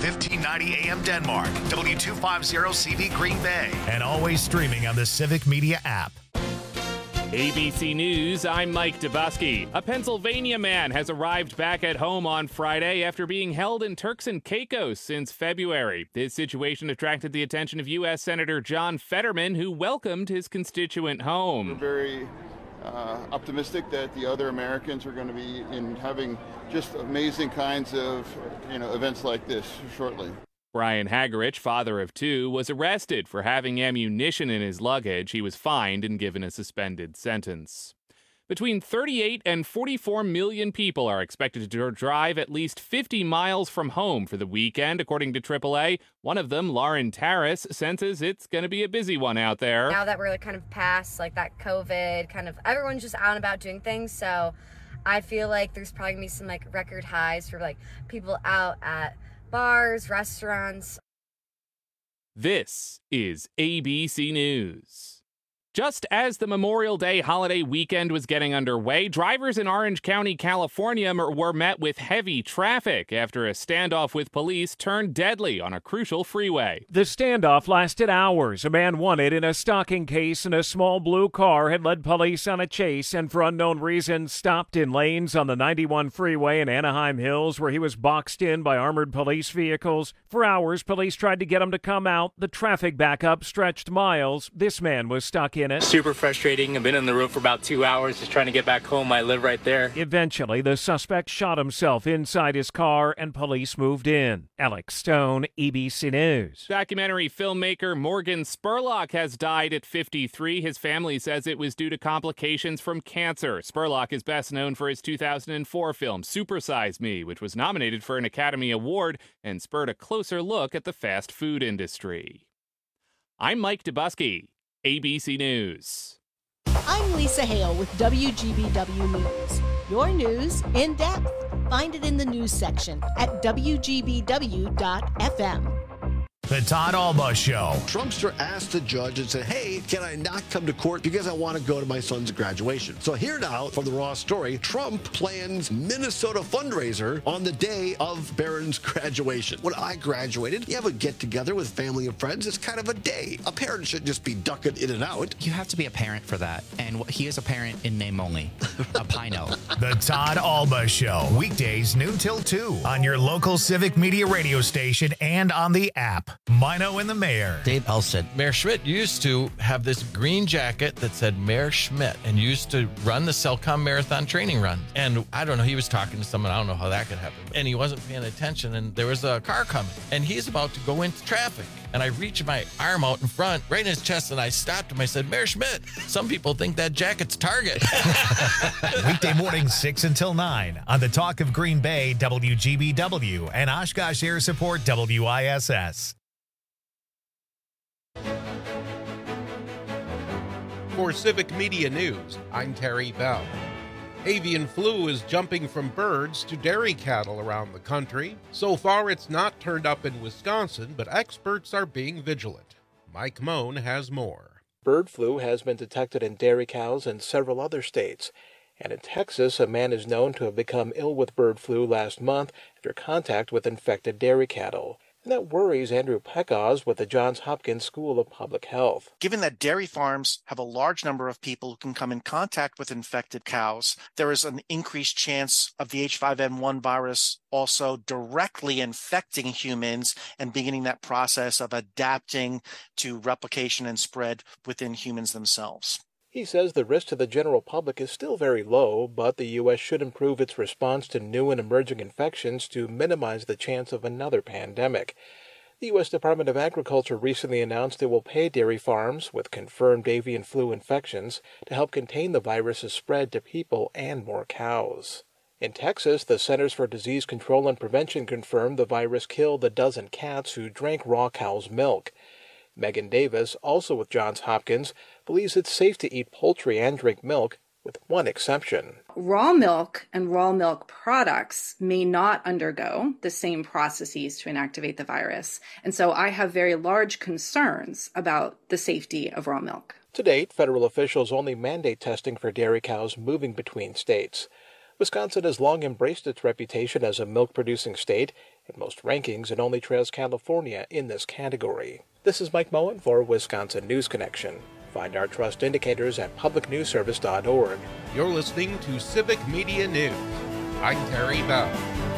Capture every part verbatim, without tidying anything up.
fifteen ninety A M Denmark, W two fifty C V Green Bay, and always streaming on the Civic Media app. A B C News, I'm Mike Dubusky. A Pennsylvania man has arrived back at home on Friday after being held in Turks and Caicos since February. This situation attracted the attention of U S Senator John Fetterman, who welcomed his constituent home. We're very uh, optimistic that the other Americans are going to be in having just amazing kinds of, you know, events like this shortly. Brian Hagerich, father of two, was arrested for having ammunition in his luggage. He was fined and given a suspended sentence. Between thirty-eight and forty-four million people are expected to drive at least fifty miles from home for the weekend, according to triple A. One of them, Lauren Tarras, senses it's going to be a busy one out there. Now that we're like kind of past like that COVID, kind of everyone's just out and about doing things, so I feel like there's probably going to be some like record highs for like people out at bars, restaurants. This is A B C News. Just as the Memorial Day holiday weekend was getting underway, drivers in Orange County, California were met with heavy traffic after a standoff with police turned deadly on a crucial freeway. The standoff lasted hours. A man wanted in a stalking case in a small blue car had led police on a chase and for unknown reasons stopped in lanes on the ninety-one freeway in Anaheim Hills where he was boxed in by armored police vehicles. For hours, police tried to get him to come out. The traffic backup stretched miles. This man was stuck in it. Super frustrating. I've been on the road for about two hours just trying to get back home. I live right there. Eventually, the suspect shot himself inside his car and police moved in. Alex Stone, A B C News. Documentary filmmaker Morgan Spurlock has died at fifty-three. His family says it was due to complications from cancer. Spurlock is best known for his two thousand four film Super Size Me, which was nominated for an Academy Award and spurred a closer look at the fast food industry. I'm Mike Dubusky, A B C News. I'm Lisa Hale with W G B W News. Your news in depth. Find it in the news section at W G B W dot F M. The Todd Alba Show. Trumpster asked the judge and said, hey, can I not come to court because I want to go to my son's graduation? So here now from the Raw story, Trump plans Minnesota fundraiser on the day of Barron's graduation. When I graduated, you have a get-together with family and friends. It's kind of a day. A parent should just be ducking in and out. You have to be a parent for that. And he is a parent in name only. A Pino. The Todd Alba Show. Weekdays noon till two on your local Civic Media radio station and on the app. Mino and the Mayor. Dave L said, Mayor Schmidt used to have this green jacket that said Mayor Schmidt and used to run the Cellcom Marathon training run. And I don't know, he was talking to someone, I don't know how that could happen. And he wasn't paying attention and there was a car coming and he's about to go into traffic. And I reached my arm out in front, right in his chest, and I stopped him. I said, Mayor Schmidt, some people think that jacket's Target. Weekday mornings, six until nine on the Talk of Green Bay, W G B W, and Oshkosh Air Support, W I S S. For Civic Media News, I'm Terry Bell. Avian flu is jumping from birds to dairy cattle around the country. So far, it's not turned up in Wisconsin, but experts are being vigilant. Mike Moan has more. Bird flu has been detected in dairy cows in several other states. And in Texas, a man is known to have become ill with bird flu last month after contact with infected dairy cattle. And that worries Andrew Peckoz with the Johns Hopkins School of Public Health. Given that dairy farms have a large number of people who can come in contact with infected cows, there is an increased chance of the H five N one virus also directly infecting humans and beginning that process of adapting to replication and spread within humans themselves. He says the risk to the general public is still very low, but the U S should improve its response to new and emerging infections to minimize the chance of another pandemic. The U S Department of Agriculture recently announced it will pay dairy farms with confirmed avian flu infections to help contain the virus's spread to people and more cows. In Texas, the Centers for Disease Control and Prevention confirmed the virus killed a dozen cats who drank raw cow's milk. Megan Davis, also with Johns Hopkins, believes it's safe to eat poultry and drink milk, with one exception. Raw milk and raw milk products may not undergo the same processes to inactivate the virus, and so I have very large concerns about the safety of raw milk. To date, federal officials only mandate testing for dairy cows moving between states. Wisconsin has long embraced its reputation as a milk-producing state, but most rankings it only trails California in this category. This is Mike Moen for Wisconsin News Connection. Find our trust indicators at public news service dot org. You're listening to Civic Media News. I'm Terry Bell.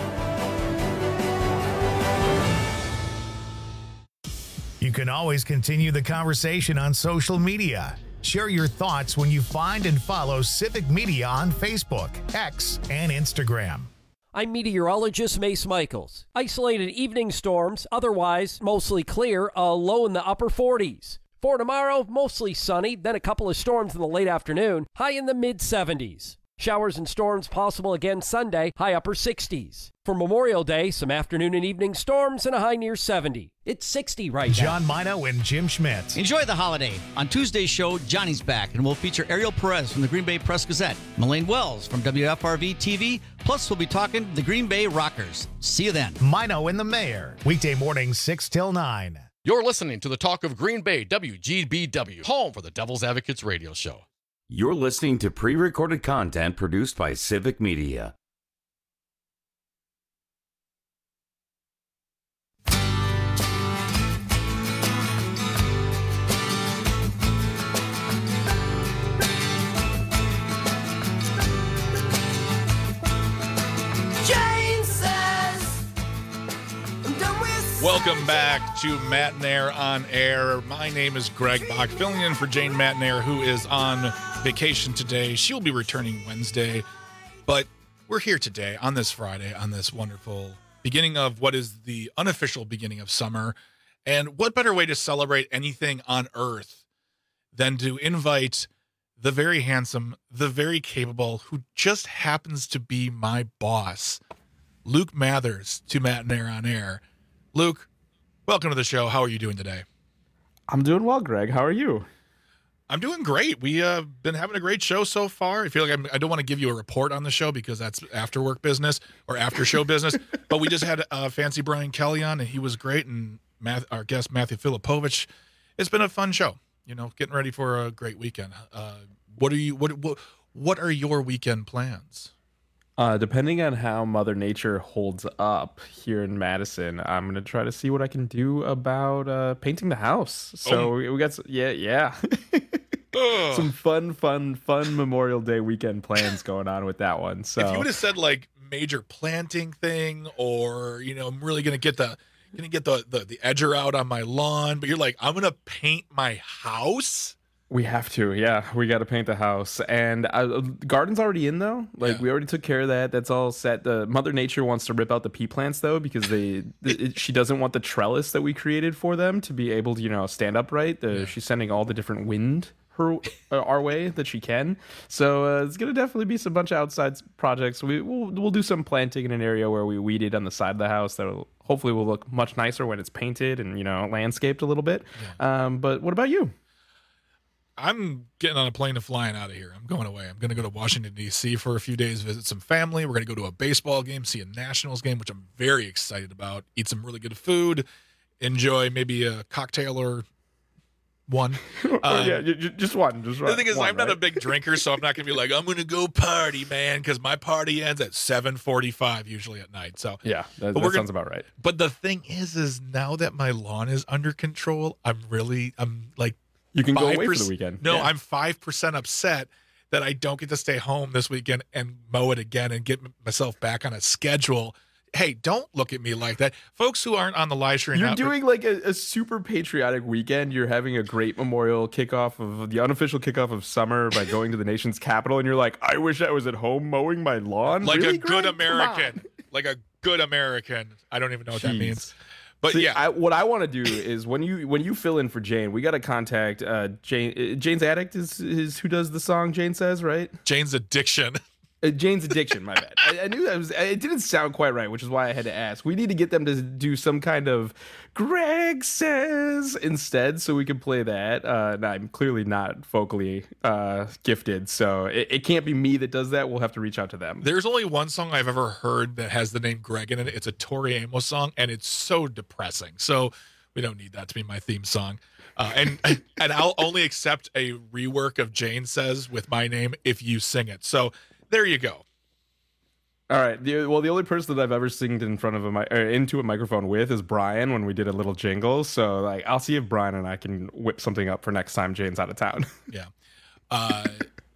You can always continue the conversation on social media. Share your thoughts when you find and follow Civic Media on Facebook, X, and Instagram. I'm meteorologist Mace Michaels. Isolated evening storms, otherwise mostly clear, a low in the upper forties. For tomorrow, mostly sunny, then a couple of storms in the late afternoon, high in the mid seventies. Showers and storms possible again Sunday, high upper sixties. For Memorial Day, some afternoon and evening storms and a high near seventy. It's sixty right now. John Mino and Jim Schmidt. Enjoy the holiday. On Tuesday's show, Johnny's back, and we'll feature Ariel Perez from the Green Bay Press-Gazette, Melaine Wells from W F R V T V, plus we'll be talking the Green Bay Rockers. See you then. Mino and the Mayor, weekday mornings six till nine. You're listening to the Talk of Green Bay, W G B W, home for the Devil's Advocates radio show. You're listening to pre-recorded content produced by Civic Media. Welcome back to Matt and Air on Air. My name is Greg Bach, filling in for Jane Matt and Air, who is on vacation today. She'll be returning Wednesday, but we're here today on this Friday, on this wonderful beginning of what is the unofficial beginning of summer. And what better way to celebrate anything on earth than to invite the very handsome, the very capable, who just happens to be my boss, Luke Mathers, to Matt and Air on Air. Luke, welcome to the show. How are you doing today? I'm doing well, Greg. How are you? I'm doing great. We have uh, been having a great show so far. I feel like I'm, I don't want to give you a report on the show because that's after work business or after show business. But we just had uh, Fancy Brian Kelly on, and he was great. And Math, our guest, Matthew Filipovich. It's been a fun show. You know, getting ready for a great weekend. Uh, what are you? What, what What are your weekend plans? Uh, depending on how Mother Nature holds up here in Madison, I'm gonna try to see what I can do about uh, painting the house. So oh. we, we got some, yeah, yeah, some fun, fun, fun Memorial Day weekend plans going on with that one. So if you would have said like major planting thing, or you know, I'm really gonna get the gonna get the the, the edger out on my lawn, but you're like, I'm gonna paint my house. We have to, yeah. We got to paint the house, and uh, garden's already in though. Like yeah. we already took care of that. That's all set. The Mother Nature wants to rip out the pea plants though because they, it, she doesn't want the trellis that we created for them to be able to, you know, stand upright. The, yeah. She's sending all the different wind her uh, our way that she can. So uh, it's gonna definitely be some bunch of outside projects. We we'll, we'll do some planting in an area where we weeded on the side of the house that hopefully will look much nicer when it's painted and you know landscaped a little bit. Yeah. Um, but what about you? I'm getting on a plane and flying out of here. I'm going away. I'm going to go to Washington, D C for a few days, visit some family. We're going to go to a baseball game, see a Nationals game, which I'm very excited about, eat some really good food, enjoy maybe a cocktail or one. oh, um, yeah, just one. Just one. The thing is, one, I'm right? not a big drinker, so I'm not going to be like, I'm going to go party, man, because my party ends at seven forty-five usually at night. So yeah, that, that gonna, sounds about right. But the thing is, is now that my lawn is under control, I'm really, I'm like, You can go away for the weekend. No, yeah. I'm five percent upset that I don't get to stay home this weekend and mow it again and get myself back on a schedule. Hey, don't look at me like that. Folks who aren't on the live stream. You're now, doing like a, a super patriotic weekend. You're having a great memorial kickoff of the unofficial kickoff of summer by going to the nation's capital. And you're like, I wish I was at home mowing my lawn. Like really a good Greg? American. Like a good American. I don't even know what Jeez. that means. But See, yeah, I, what I want to do is when you when you fill in for Jane, we got to contact uh, Jane. Jane's Addict is is who does the song. Jane says, right? Jane's Addiction. Uh, Jane's Addiction. My bad. I, I knew that was. It didn't sound quite right, which is why I had to ask. We need to get them to do some kind of Greg Says instead, so we can play that. Uh, no, I'm clearly not vocally uh, gifted, so it, it can't be me that does that. We'll have to reach out to them. There's only one song I've ever heard that has the name Greg in it. It's a Tori Amos song, and it's so depressing. So we don't need that to be my theme song. Uh, and and I'll only accept a rework of Jane Says with my name if you sing it. So there you go. All right. The, well, the only person that I've ever singed in front of a mi- or into a microphone with is Brian when we did a little jingle. So, like, I'll see if Brian and I can whip something up for next time Jane's out of town. Yeah. Uh,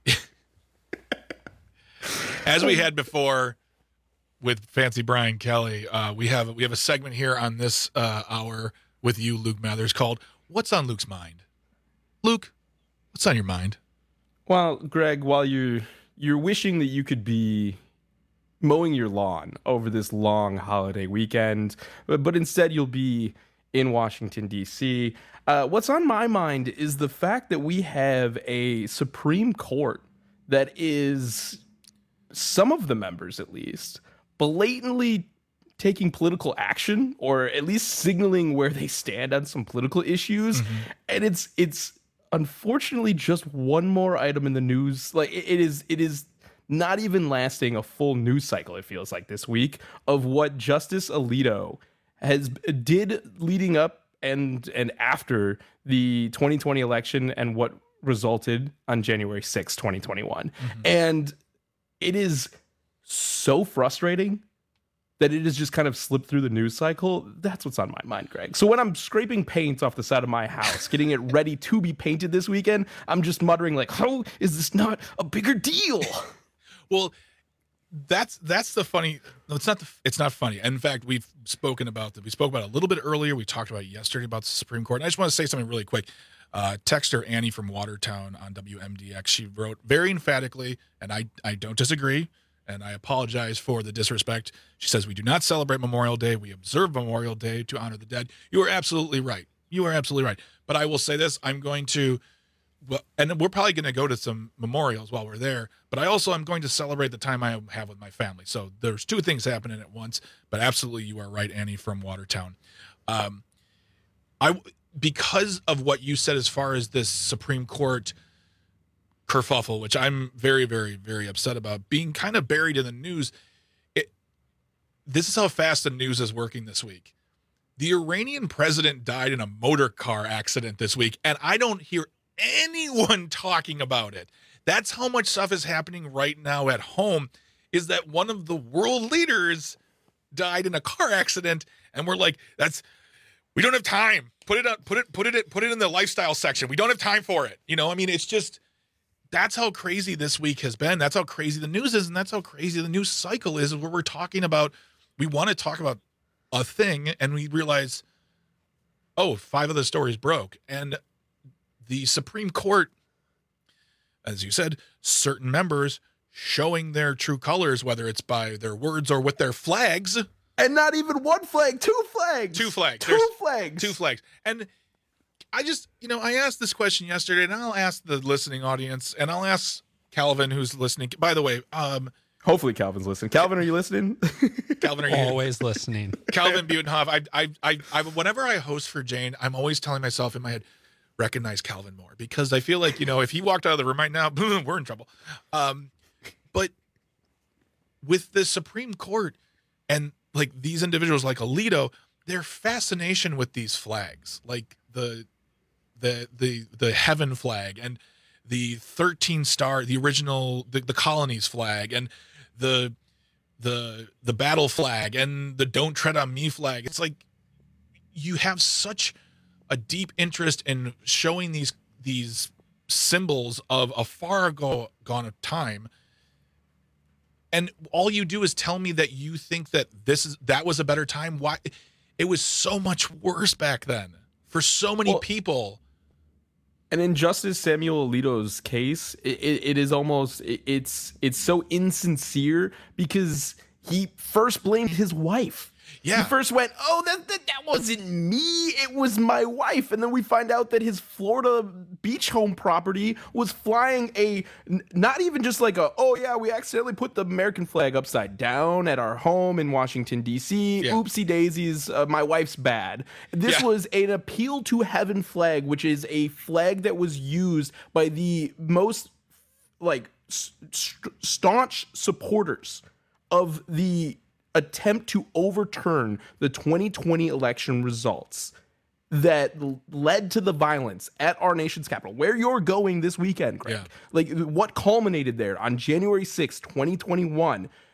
as we had before with Fancy Brian Kelly, uh, we have we have a segment here on this uh, hour with you, Luke Mathers, called "What's on Luke's Mind?" Luke, what's on your mind? Well, Greg, while you're you're wishing that you could be mowing your lawn over this long holiday weekend, but, but instead you'll be in Washington, D C. Uh, what's on my mind is the fact that we have a Supreme Court that is, some of the members at least, blatantly taking political action, or at least signaling where they stand on some political issues. Mm-hmm. And it's it's unfortunately just one more item in the news. Like it, it is it is not even lasting a full news cycle, it feels like, this week, of what Justice Alito has did leading up and and after the twenty twenty election and what resulted on January sixth, twenty twenty-one. Mm-hmm. And it is so frustrating that it has just kind of slipped through the news cycle. That's what's on my mind, Greg. So when I'm scraping paint off the side of my house, getting it ready to be painted this weekend, I'm just muttering like, how is this not a bigger deal? Well, that's that's the funny. No, it's not. The, it's not funny. In fact, we've spoken about that. We spoke about it a little bit earlier. We talked about it yesterday about the Supreme Court. And I just want to say something really quick. Uh, texter Annie from Watertown on W M D X. She wrote very emphatically, and I I don't disagree, and I apologize for the disrespect. She says we do not celebrate Memorial Day. We observe Memorial Day to honor the dead. You are absolutely right. You are absolutely right. But I will say this: I'm going to. Well, and we're probably going to go to some memorials while we're there, but I also am going to celebrate the time I have with my family. So there's two things happening at once, but absolutely you are right, Annie from Watertown. Um, I, because of what you said as far as this Supreme Court kerfuffle, which I'm very, very, very upset about, being kind of buried in the news, it, this is how fast the news is working this week. The Iranian president died in a motor car accident this week, and I don't hear anyone talking about it. That's how much stuff is happening right now at home, is that one of the world leaders died in a car accident, and we're like, that's we don't have time. Put it up, put it, put it, put it in the lifestyle section. We don't have time for it. You know, I mean, it's just that's how crazy this week has been. That's how crazy the news is, and that's how crazy the news cycle is, where we're talking about, we want to talk about a thing, and we realize, oh, five of the stories broke. And the Supreme Court, as you said, certain members showing their true colors, whether it's by their words or with their flags. And not even one flag, two flags. Two flags. Two There's flags. Two flags. And I just, you know, I asked this question yesterday, and I'll ask the listening audience, and I'll ask Calvin, who's listening. By the way, um, hopefully Calvin's listening. Calvin, are you listening? Calvin, are you always listening? Calvin Butenhoff. I, I, I, I, whenever I host for Jane, I'm always telling myself in my head, recognize Calvin more, because I feel like, you know, if he walked out of the room right now, boom, we're in trouble. Um, but with the Supreme Court and like these individuals like Alito, their fascination with these flags, like the the the the heaven flag and the thirteen star, the original the, the colonies flag, and the the the battle flag and the don't tread on me flag. It's like you have such a deep interest in showing these these symbols of a far ago gone time, and all you do is tell me that you think that this is that was a better time. Why? It was so much worse back then for so many well, people. And in Justice Samuel Alito's case, it, it, it is almost it, it's it's so insincere, because he first blamed his wife. Yeah. He first went, oh, that, that that wasn't me. It was my wife. And then we find out that his Florida beach home property was flying a, not even just like a, oh, yeah, we accidentally put the American flag upside down at our home in Washington, D C. Yeah. Oopsie daisies, uh, my wife's bad. This yeah. was an appeal to heaven flag, which is a flag that was used by the most, like, st- staunch supporters of the attempt to overturn the twenty twenty election results that led to the violence at our nation's capital, where you're going this weekend, Greg. Yeah. Like, what culminated there on January sixth, twenty twenty-one,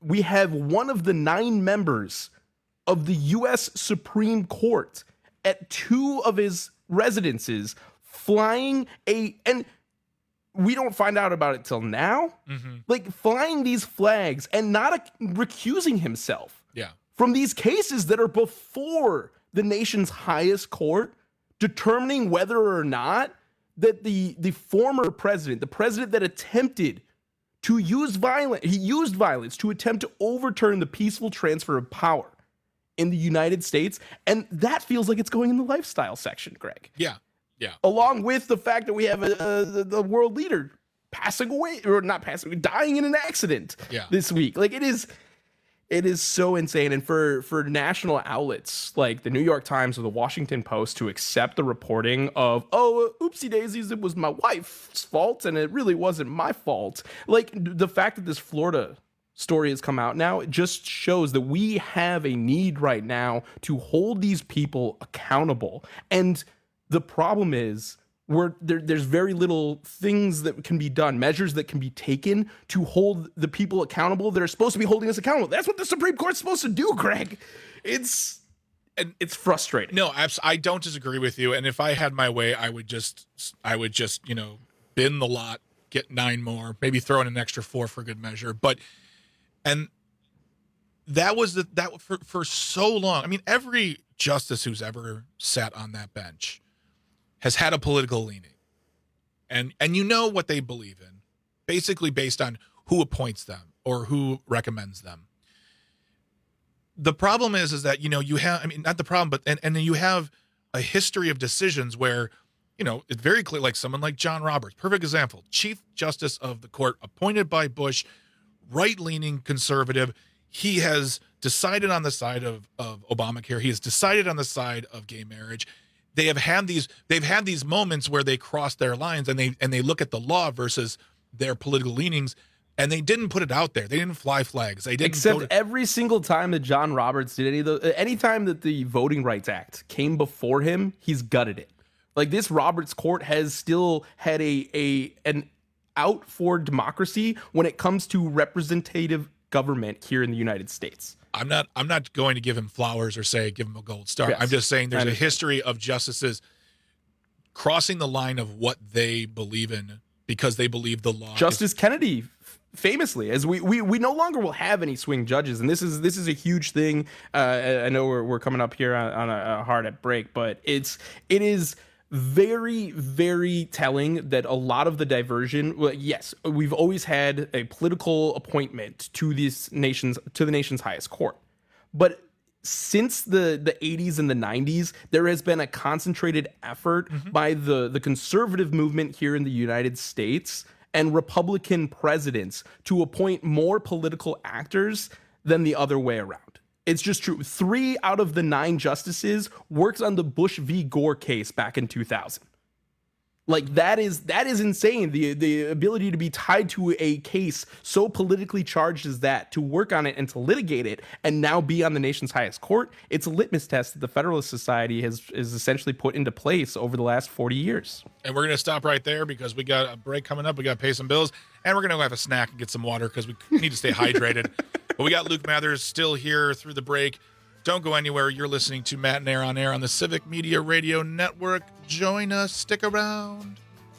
we have one of the nine members of the U S Supreme Court at two of his residences flying a, and we don't find out about it till now, Mm-hmm. like flying these flags and not a, recusing himself Yeah. from these cases that are before the nation's highest court, determining whether or not that the, the former president, the president that attempted to use violence, he used violence to attempt to overturn the peaceful transfer of power in the United States. And that feels like it's going in the lifestyle section, Greg. Yeah. Yeah. Along with the fact that we have a, a, the world leader passing away, or not passing away, dying in an accident Yeah. this week. Like it is, it is so insane. And for, for national outlets like the New York Times or the Washington Post to accept the reporting of, oh, oopsie daisies, it was my wife's fault and it really wasn't my fault. Like the fact that this Florida story has come out now, it just shows that we have a need right now to hold these people accountable. And the problem is, we're, there, there's very little things that can be done, measures that can be taken to hold the people accountable that are supposed to be holding us accountable. That's what the Supreme Court's supposed to do, Greg. It's and it's frustrating. No, abs- I don't disagree with you. And if I had my way, I would just, I would just, you know, bin the lot, get nine more, maybe throw in an extra four for good measure. But, and that was the, that for, for so long. I mean, every justice who's ever sat on that bench has had a political leaning, and and you know what they believe in, basically based on who appoints them or who recommends them. The problem is, is that, you know, you have, I mean, not the problem, but, and, and then you have a history of decisions where, you know, it's very clear, like someone like John Roberts, perfect example, Chief Justice of the court, appointed by Bush, right-leaning conservative. He has decided on the side of, of Obamacare. He has decided on the side of gay marriage. They have had these, they've had these moments where they cross their lines and they, and they look at the law versus their political leanings, and they didn't put it out there. They didn't fly flags. They didn't. Except to- every single time that John Roberts did any of the, any time that the Voting Rights Act came before him, he's gutted it. Like this Roberts court has still had a, a, an out for democracy when it comes to representative government here in the United States. I'm not I'm not going to give him flowers or say give him a gold star. Yes. I'm just saying there's I a understand. history of justices crossing the line of what they believe in because they believe the law. Justice Kennedy f- famously, as we, we we no longer will have any swing judges, and this is this is a huge thing. Uh, I know we're we're coming up here on, on a, a hard at break, but it's it is very, very telling that a lot of the diversion, well, yes, we've always had a political appointment to this nation's to the nation's highest court. But since the, the eighties and the nineties, there has been a concentrated effort mm-hmm. by the, the conservative movement here in the United States and Republican presidents to appoint more political actors than the other way around. It's just true. Three out of the nine justices worked on the Bush v. Gore case back in two thousand. Like that is that is insane. The the ability to be tied to a case so politically charged as that, to work on it and to litigate it, and now be on the nation's highest court. It's a litmus test that the Federalist Society has is essentially put into place over the last forty years. And we're going to stop right there because we got a break coming up. We got to pay some bills, and we're going to go have a snack and get some water because we need to stay hydrated. But we got Luke Mathers still here through the break. Don't go anywhere. You're listening to Matt and Air on Air on the Civic Media Radio Network. Join us. Stick around.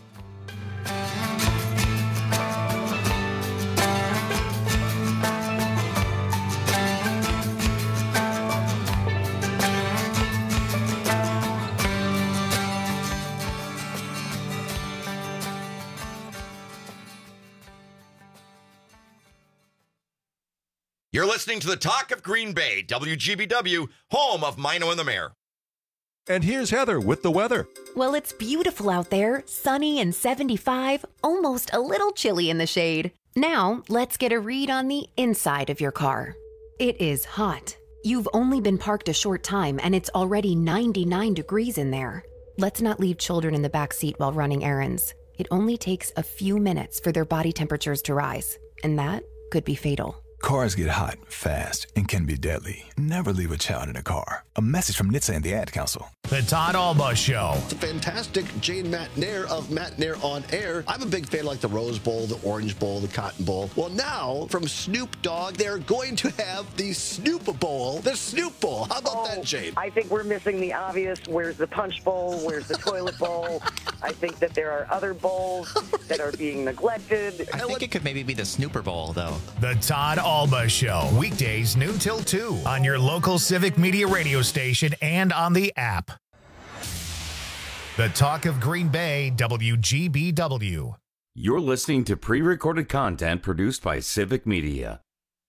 You're listening to the Talk of Green Bay, W G B W, home of Mino and the Mayor. And here's Heather with the weather. Well, it's beautiful out there, sunny and seventy-five, almost a little chilly in the shade. Now, let's get a read on the inside of your car. It is hot. You've only been parked a short time and it's already ninety-nine degrees in there. Let's not leave children in the back seat while running errands. It only takes a few minutes for their body temperatures to rise, and that could be fatal. Cars get hot, fast, and can be deadly. Never leave a child in a car. A message from N H T S A and the Ad Council. The Todd Alba Show. It's a fantastic Jane Matt Nair of Matt Nair on Air. I'm a big fan like the Rose Bowl, the Orange Bowl, the Cotton Bowl. Well, now from Snoop Dogg, they're going to have the Snoop Bowl, the Snoop Bowl. How about oh, that, Jane? I think we're missing the obvious. Where's the Punch Bowl? Where's the Toilet Bowl? I think that there are other bowls that are being neglected. I think it could maybe be the Snooper Bowl, though. The Todd Alba Show, weekdays noon till two on your local Civic Media radio station and on the app. The Talk of Green Bay, W G B W. You're listening to pre-recorded content produced by Civic Media.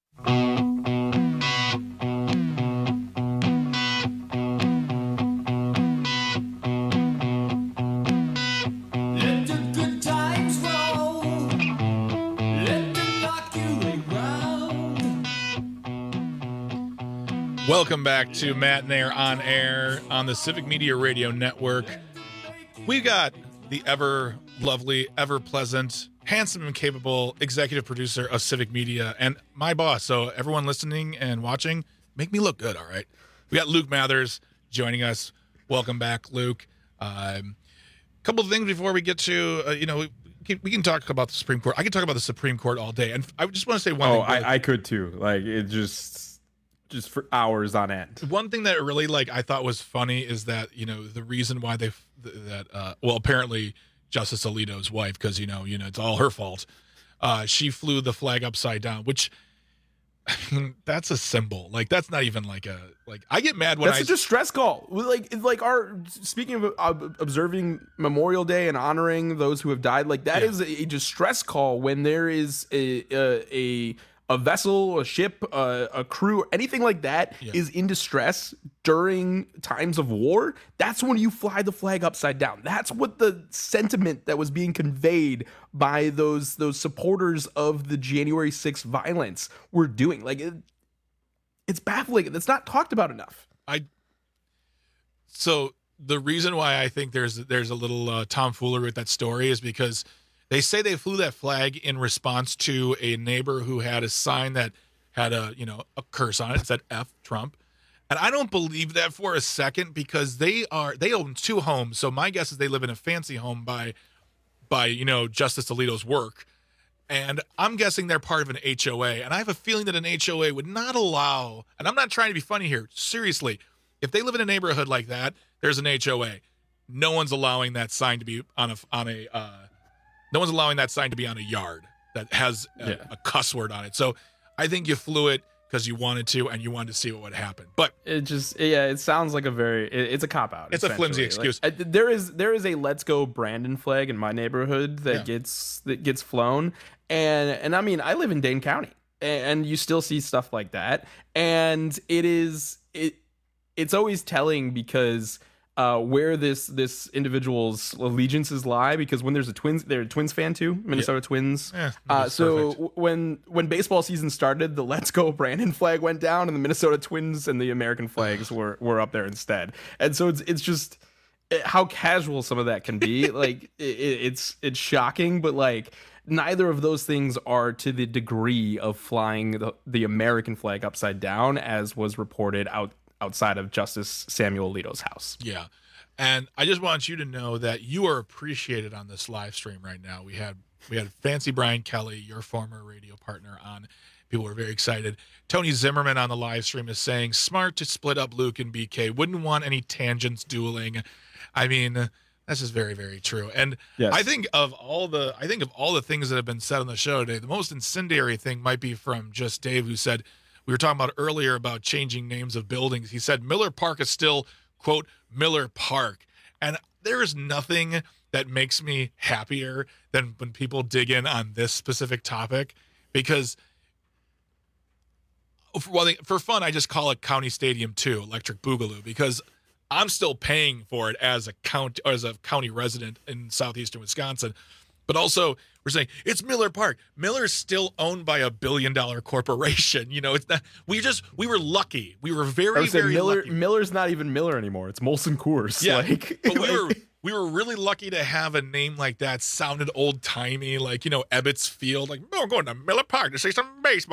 Welcome back to Matt Nair on Air on the Civic Media Radio Network. We got the ever lovely, ever pleasant, handsome and capable executive producer of Civic Media and my boss. So everyone listening and watching, make me look good, all right? We got Luke Mathers joining us. Welcome back, Luke. A um, couple of things before we get to, uh, you know, we can, we can talk about the Supreme Court. I can talk about the Supreme Court all day. And I just want to say one oh, thing. I, I could too. Like, it just... just for hours on end. One thing that really like I thought was funny is that, you know, the reason why they that uh well apparently Justice Alito's wife, because you know you know it's all her fault, uh she flew the flag upside down, which I mean, that's a symbol. Like, that's not even like a like I get mad when that's I a distress call. Like it's like our speaking of uh, observing Memorial Day and honoring those who have died, like that yeah. is a distress call when there is a a, a A vessel, a ship, uh, a crew, anything like that yeah. is in distress during times of war. That's when you fly the flag upside down. That's what the sentiment that was being conveyed by those those supporters of the January sixth violence were doing. Like, it, it's baffling. It's not talked about enough. I. So the reason why I think there's there's a little uh, tomfoolery with that story is because they say they flew that flag in response to a neighbor who had a sign that had a, you know, a curse on it. It said F Trump. And I don't believe that for a second, because they are they own two homes. So my guess is they live in a fancy home by by, you know, Justice Alito's work. And I'm guessing they're part of an H O A. And I have a feeling that an H O A would not allow, and I'm not trying to be funny here, seriously, if they live in a neighborhood like that, there's an H O A. No one's allowing that sign to be on a on a uh No one's allowing that sign to be on a yard that has a, yeah. a cuss word on it. So I think you flew it because you wanted to, and you wanted to see what would happen. But it just, yeah, it sounds like a very, it, it's a cop out. It's a flimsy excuse. Like, there is there is a Let's Go Brandon flag in my neighborhood that Yeah. gets that gets flown, and and I mean I live in Dane County, and you still see stuff like that, and it is it it's always telling because. Uh, where this this individual's allegiances lie, because when there's a Twins, they're a Twins fan too, Minnesota yeah. Twins. Yeah, uh, so w- when when baseball season started, the Let's Go Brandon flag went down, and the Minnesota Twins and the American flags were were up there instead. And so it's it's just it, how casual some of that can be. Like it, it's it's shocking, but like neither of those things are to the degree of flying the, the American flag upside down, as was reported out. outside of Justice Samuel Alito's house. Yeah. And I just want you to know that you are appreciated on this live stream right now. We had we had Fancy Brian Kelly, your former radio partner, on. People were very excited. Tony Zimmerman on the live stream is saying, smart to split up Luke and B K. Wouldn't want any tangents dueling. I mean, that's just very, very true. And yes. I think of all the I think of all the things that have been said on the show today, the most incendiary thing might be from just Dave, who said, we were talking about earlier about changing names of buildings. He said Miller Park is still, quote, Miller Park. And there is nothing that makes me happier than when people dig in on this specific topic, because for, well, for fun, I just call it County Stadium two, Electric Boogaloo, because I'm still paying for it as a county, as a county resident in southeastern Wisconsin. But also, we're saying it's Miller Park. Miller's still owned by a billion dollar corporation. You know, it's not, we just, we were lucky. We were very, very Miller, lucky. Miller's not even Miller anymore. It's Molson Coors. Yeah. Like, but we were, we were really lucky to have a name like that. Sounded old timey, like, you know, Ebbets Field. Like, oh, we're going to Miller Park to see some baseball.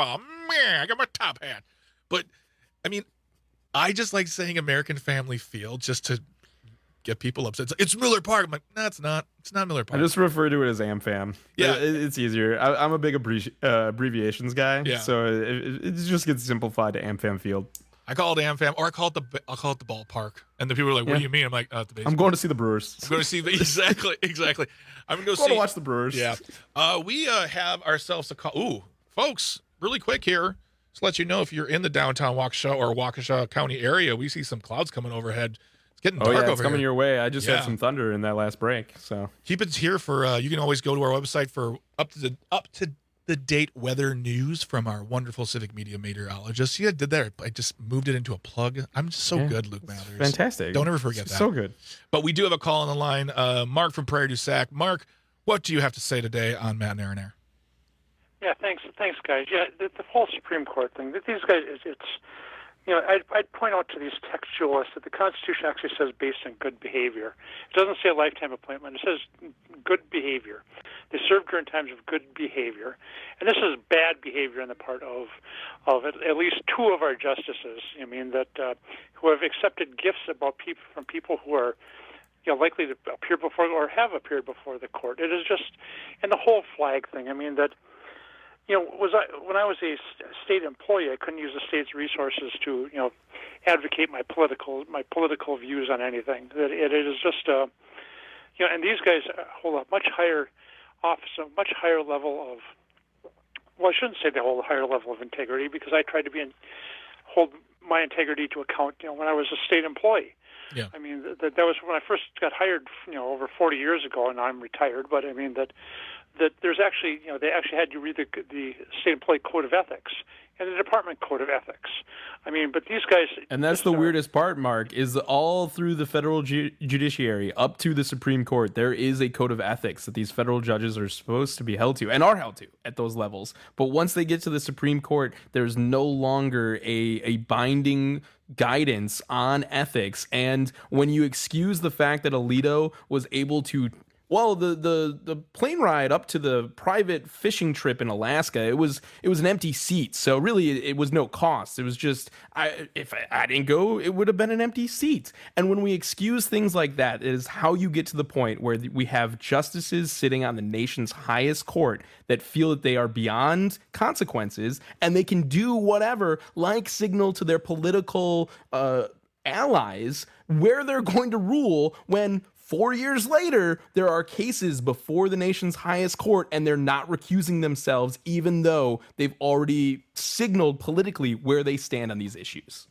meh, I got my top hat. But, I mean, I just like saying American Family Field just to get people upset. It's, it's Miller Park. I'm like, no, it's not. It's not Miller Park. I just refer to it as AmFam. Yeah. It, it's easier. I, I'm a big abbrevi- uh, abbreviations guy, Yeah. so it, it just gets simplified to AmFam Field. I call it AmFam, or I call it the I'll call it the ballpark. And the people are like, "What Yeah. do you mean?" I'm like, uh, "The baseball." I'm going to see the Brewers. I'm going to see the exactly, exactly. I'm going to go Going see. to watch the Brewers. Yeah. Uh, we uh, have ourselves a call. Ooh, folks, really quick here. Just let you know if you're in the downtown Waukesha or Waukesha County area, we see some clouds coming overhead. It's getting Oh dark yeah, over it's coming here. your way. I just Yeah. had some thunder in that last break, so Keep it here for. Uh, you can always go to our website for up to the up to the date weather news from our wonderful Civic Media meteorologist. Yeah, did that. I just moved it into a plug. I'm just so Yeah. good, Luke Mathers. fantastic. Don't ever forget that. So good. But we do have a call on the line. Uh, Mark from Prairie du Sac. Mark, what do you have to say today on Matt and Aaron Air? Yeah, thanks, thanks, guys. Yeah, the, the whole Supreme Court thing. That these guys, it's, it's you know, I'd, I'd point out to these textualists that the Constitution actually says based on good behavior. It doesn't say a lifetime appointment. It says good behavior. They served during times of good behavior, and this is bad behavior on the part of of at, at least two of our justices. I mean that uh, who have accepted gifts about people from people who are, you know, likely to appear before or have appeared before the court. It is just, and the whole flag thing. I mean that. You know, was I when I was a state employee, I couldn't use the state's resources to, you know, advocate my political my political views on anything. That it, it is just, uh, you know, and these guys hold a much higher office, a much higher level of. Well, I shouldn't say they hold a higher level of integrity because I tried to be in, hold my integrity to account. You know, when I was a state employee. Yeah. I mean, that that was when I first got hired. You know, over forty years ago, and I'm retired. But I mean that. that there's actually, you know, they actually had you read the, the state employee code of ethics and the department code of ethics. I mean, but these guys... And that's the weirdest part, Mark, is all through the federal ju- judiciary up to the Supreme Court, there is a code of ethics that these federal judges are supposed to be held to and are held to at those levels. But once they get to the Supreme Court, there's no longer a, a binding guidance on ethics. And when you excuse the fact that Alito was able to Well, the, the, the plane ride up to the private fishing trip in Alaska, it was it was an empty seat. So really, it, it was no cost. It was just, I, if I, I didn't go, it would have been an empty seat. And when we excuse things like that, it is how you get to the point where we have justices sitting on the nation's highest court that feel that they are beyond consequences and they can do whatever, like signal to their political uh, allies where they're going to rule when four years later, there are cases before the nation's highest court and they're not recusing themselves, even though they've already signaled politically where they stand on these issues.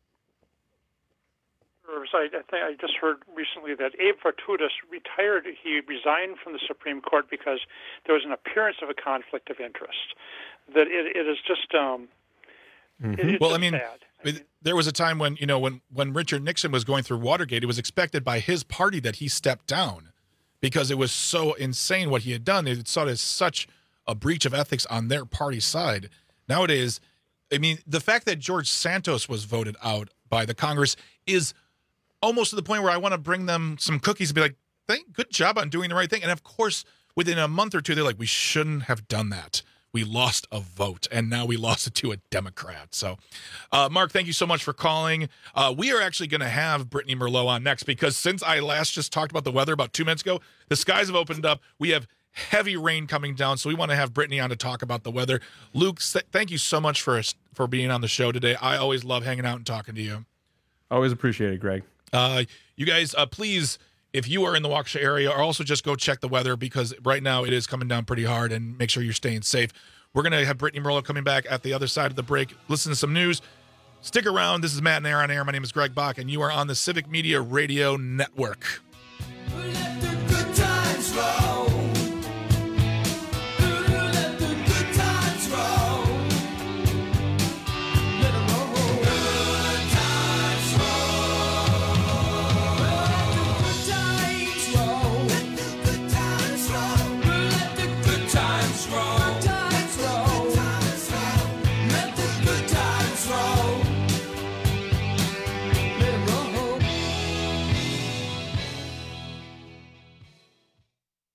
I, I think I just heard recently that Abe Fortutus retired. He resigned from the Supreme Court because there was an appearance of a conflict of interest. That it, it is just, um, Mm-hmm. it, it's well, just I mean, bad. it, there was a time when, you know, when, when Richard Nixon was going through Watergate, it was expected by his party that he stepped down because it was so insane what he had done. They saw it as such a breach of ethics on their party side. Nowadays, I mean, the fact that George Santos was voted out by the Congress is almost to the point where I want to bring them some cookies and be like, thank, good job on doing the right thing. And of course, within a month or two, they're like, we shouldn't have done that. We lost a vote, and now we lost it to a Democrat. So, uh, Mark, thank you so much for calling. Uh, we are actually going to have Brittany Merlot on next because since I last just talked about the weather about two minutes ago, the skies have opened up. We have heavy rain coming down, so we want to have Brittany on to talk about the weather. Luke, thank you so much for for being on the show today. I always love hanging out and talking to you. Always appreciate it, Greg. Uh, you guys, uh, please, if you are in the Waukesha area, or also just go check the weather because right now it is coming down pretty hard, and make sure you're staying safe. We're going to have Brittany Merlot coming back at the other side of the break. Listen to some news. Stick around. This is Matt and Aaron on Air. My name is Greg Bach, and you are on the Civic Media Radio Network.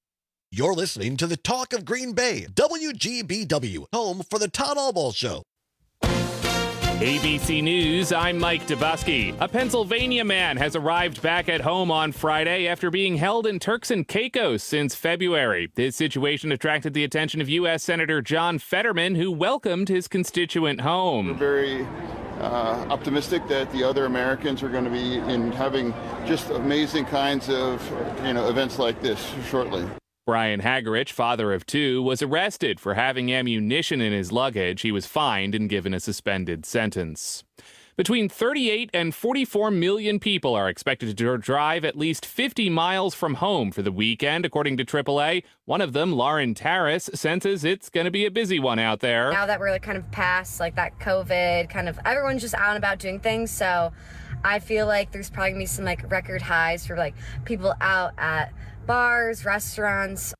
You're listening to the Talk of Green Bay, W G B W, home for the Todd Albaugh Show. A B C News, I'm Mike Dubusky. A Pennsylvania man has arrived back at home on Friday after being held in Turks and Caicos since February. This situation attracted the attention of U S Senator John Fetterman, who welcomed his constituent home. We're very uh, optimistic that the other Americans are going to be in having just amazing kinds of, you know, events like this shortly. Brian Hagerich, father of two, was arrested for having ammunition in his luggage. He was fined and given a suspended sentence. Between thirty-eight and forty-four million people are expected to drive at least fifty miles from home for the weekend, according to triple A. One of them, Lauren Tarras, senses it's going to be a busy one out there. Now that we're like kind of past like that COVID, kind of everyone's just out and about doing things, so I feel like there's probably going to be some like record highs for like people out at bars, restaurants.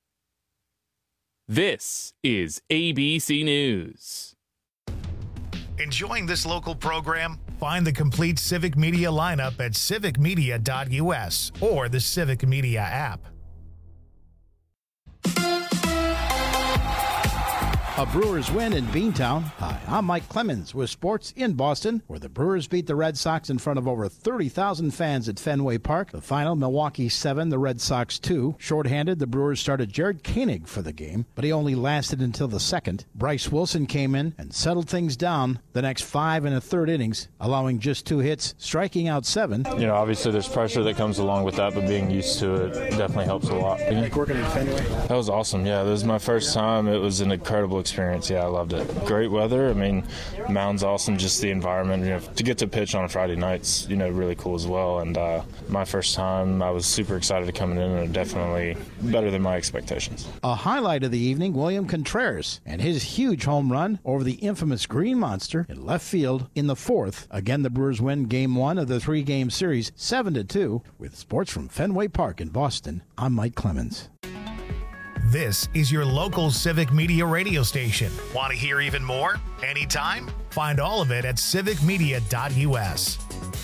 This is A B C News. Enjoying this local program? Find the complete Civic Media lineup at civic media dot U S or the Civic Media app. A Brewers win in Beantown. Hi, I'm Mike Clemens with sports in Boston, where the Brewers beat the Red Sox in front of over thirty thousand fans at Fenway Park. The final, Milwaukee seven, the Red Sox two. Shorthanded, the Brewers started Jared Koenig for the game, but he only lasted until the second. Bryce Wilson came in and settled things down the next five and a third innings, allowing just two hits, striking out seven. You know, obviously there's pressure that comes along with that, but being used to it definitely helps a lot. Like working in Fenway? That was awesome, yeah. This was my first time. It was an incredible experience. Yeah, I loved it. Great weather. I mean, mound's awesome. Just the environment. You know, to get to pitch on a Friday night's, you know, really cool as well. And uh, my first time, I was super excited to come in, and definitely better than my expectations. A highlight of the evening, William Contreras and his huge home run over the infamous Green Monster in left field in the fourth. Again, the Brewers win game one of the three-game series, seven to two. With sports from Fenway Park in Boston, I'm Mike Clemens. This is your local Civic Media radio station. Want to hear even more? Anytime? Find all of it at civic media dot U S.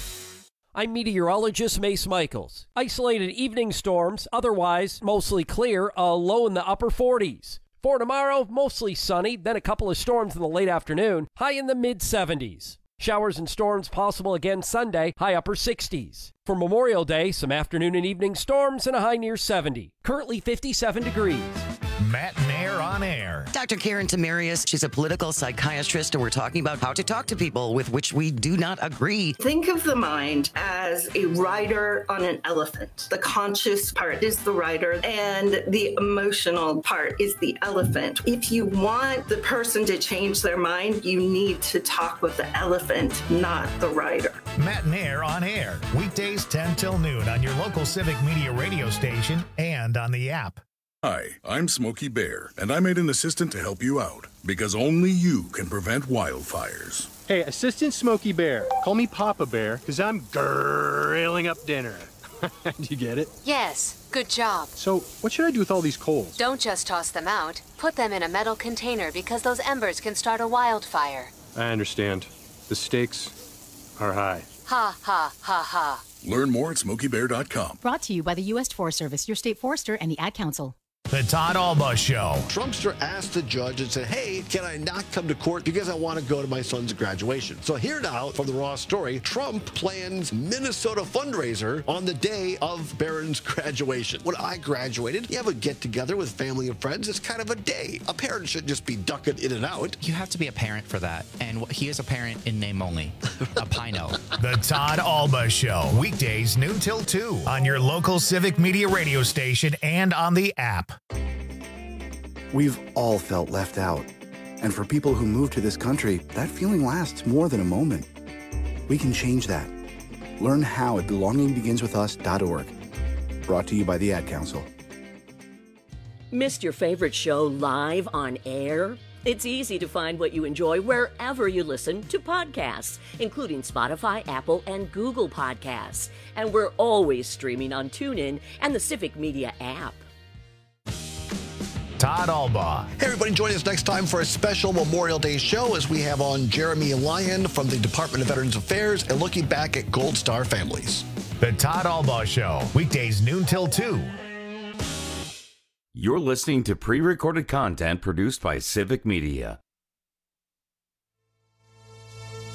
I'm meteorologist Mace Michaels. Isolated evening storms, otherwise mostly clear, a low in the upper forties. For tomorrow, mostly sunny, then a couple of storms in the late afternoon, high in the mid seventies. Showers and storms possible again Sunday, high upper sixties. For Memorial Day, some afternoon and evening storms and a high near seventy. Currently fifty-seven degrees. Matt Nair on air. Doctor Karen Tamarius, she's a political psychiatrist, and we're talking about how to talk to people with which we do not agree. Think of the mind as a rider on an elephant. The conscious part is the rider, and the emotional part is the elephant. If you want the person to change their mind, you need to talk with the elephant, not the rider. Matt Nair on air. Weekdays ten till noon on your local Civic Media radio station and on the app. Hi, I'm Smokey Bear, and I made an assistant to help you out, because only you can prevent wildfires. Hey, Assistant Smokey Bear, call me Papa Bear, because I'm grilling up dinner. Do you get it? Yes, good job. So, what should I do with all these coals? Don't just toss them out. Put them in a metal container, because those embers can start a wildfire. I understand. The stakes are high. Ha, ha, ha, ha. Learn more at smokey bear dot com. Brought to you by the U S Forest Service, your state forester, and the Ad Council. The Todd Alba Show. Trumpster asked the judge and said, hey, can I not come to court because I want to go to my son's graduation? So here now from the Raw story, Trump plans Minnesota fundraiser on the day of Barron's graduation. When I graduated, you have a get-together with family and friends. It's kind of a day. A parent shouldn't just be ducking in and out. You have to be a parent for that. And he is a parent in name only. A Pino. The Todd Alba Show. Weekdays noon till two on your local Civic Media radio station and on the app. We've all felt left out. And for people who move to this country, that feeling lasts more than a moment. We can change that. Learn how at belonging begins with us dot org. Brought to you by the Ad Council. Missed your favorite show live on air? It's easy to find what you enjoy wherever you listen to podcasts, including Spotify, Apple, and Google Podcasts. And we're always streaming on TuneIn and the Civic Media app. Todd Alba. Hey, everybody, join us next time for a special Memorial Day show as we have on Jeremy Lyon from the Department of Veterans Affairs and looking back at Gold Star families. The Todd Alba Show. Weekdays noon till two. You're listening to pre-recorded content produced by Civic Media.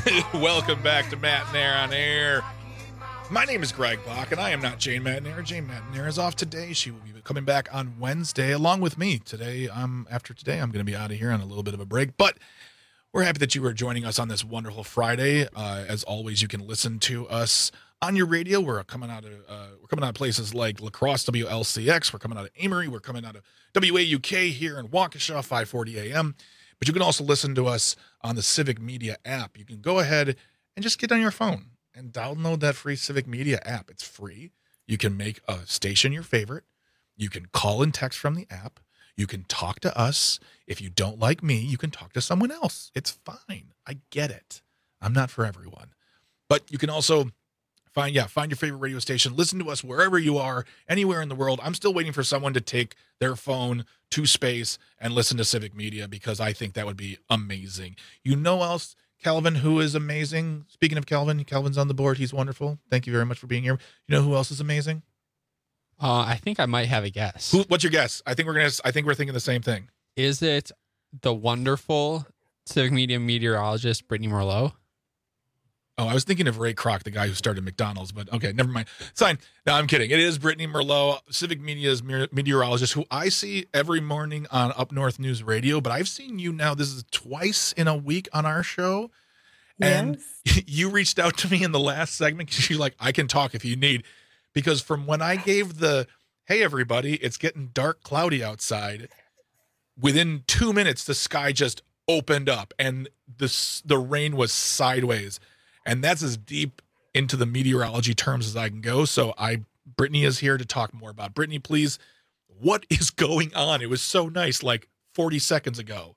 Welcome back to Matt and Air on Air. My name is Greg Bach, and I am not Jane Matnair. Jane Matnair is off today. She will be coming back on Wednesday along with me. Today, um, after today, I'm going to be out of here on a little bit of a break, but we're happy that you are joining us on this wonderful Friday. Uh, as always, you can listen to us on your radio. We're coming out of uh, we're coming out of places like La Crosse, W L C X. We're coming out of Amory. We're coming out of W A U K here in Waukesha, five forty A M. But you can also listen to us on the Civic Media app. You can go ahead and just get on your phone and download that free Civic Media app. It's free. You can make a station your favorite. You can call and text from the app. You can talk to us. If you don't like me, you can talk to someone else. It's fine. I get it. I'm not for everyone. But you can also find, yeah, find your favorite radio station. Listen to us wherever you are, anywhere in the world. I'm still waiting for someone to take their phone to space and listen to Civic Media because I think that would be amazing. You know else, Calvin, who is amazing? Speaking of Calvin, Calvin's on the board. He's wonderful. Thank you very much for being here. You know who else is amazing? Uh, I think I might have a guess. Who, what's your guess? I think we're gonna. I think we're thinking the same thing. Is it the wonderful Civic Media meteorologist Brittany Merlot? Oh, I was thinking of Ray Kroc, the guy who started McDonald's, but okay, never mind. It's fine. No, I'm kidding. It is Brittany Merlot, Civic Media's meteorologist, who I see every morning on Up North News Radio, but I've seen you now, this is twice in a week on our show, and yes. You reached out to me in the last segment because you're like, I can talk if you need, because from when I gave the, hey, everybody, it's getting dark, cloudy outside, within two minutes, the sky just opened up, and the, the rain was sideways. And that's as deep into the meteorology terms as I can go. So I, Brittany is here to talk more about. Brittany, please, what is going on? It was so nice, like forty seconds ago.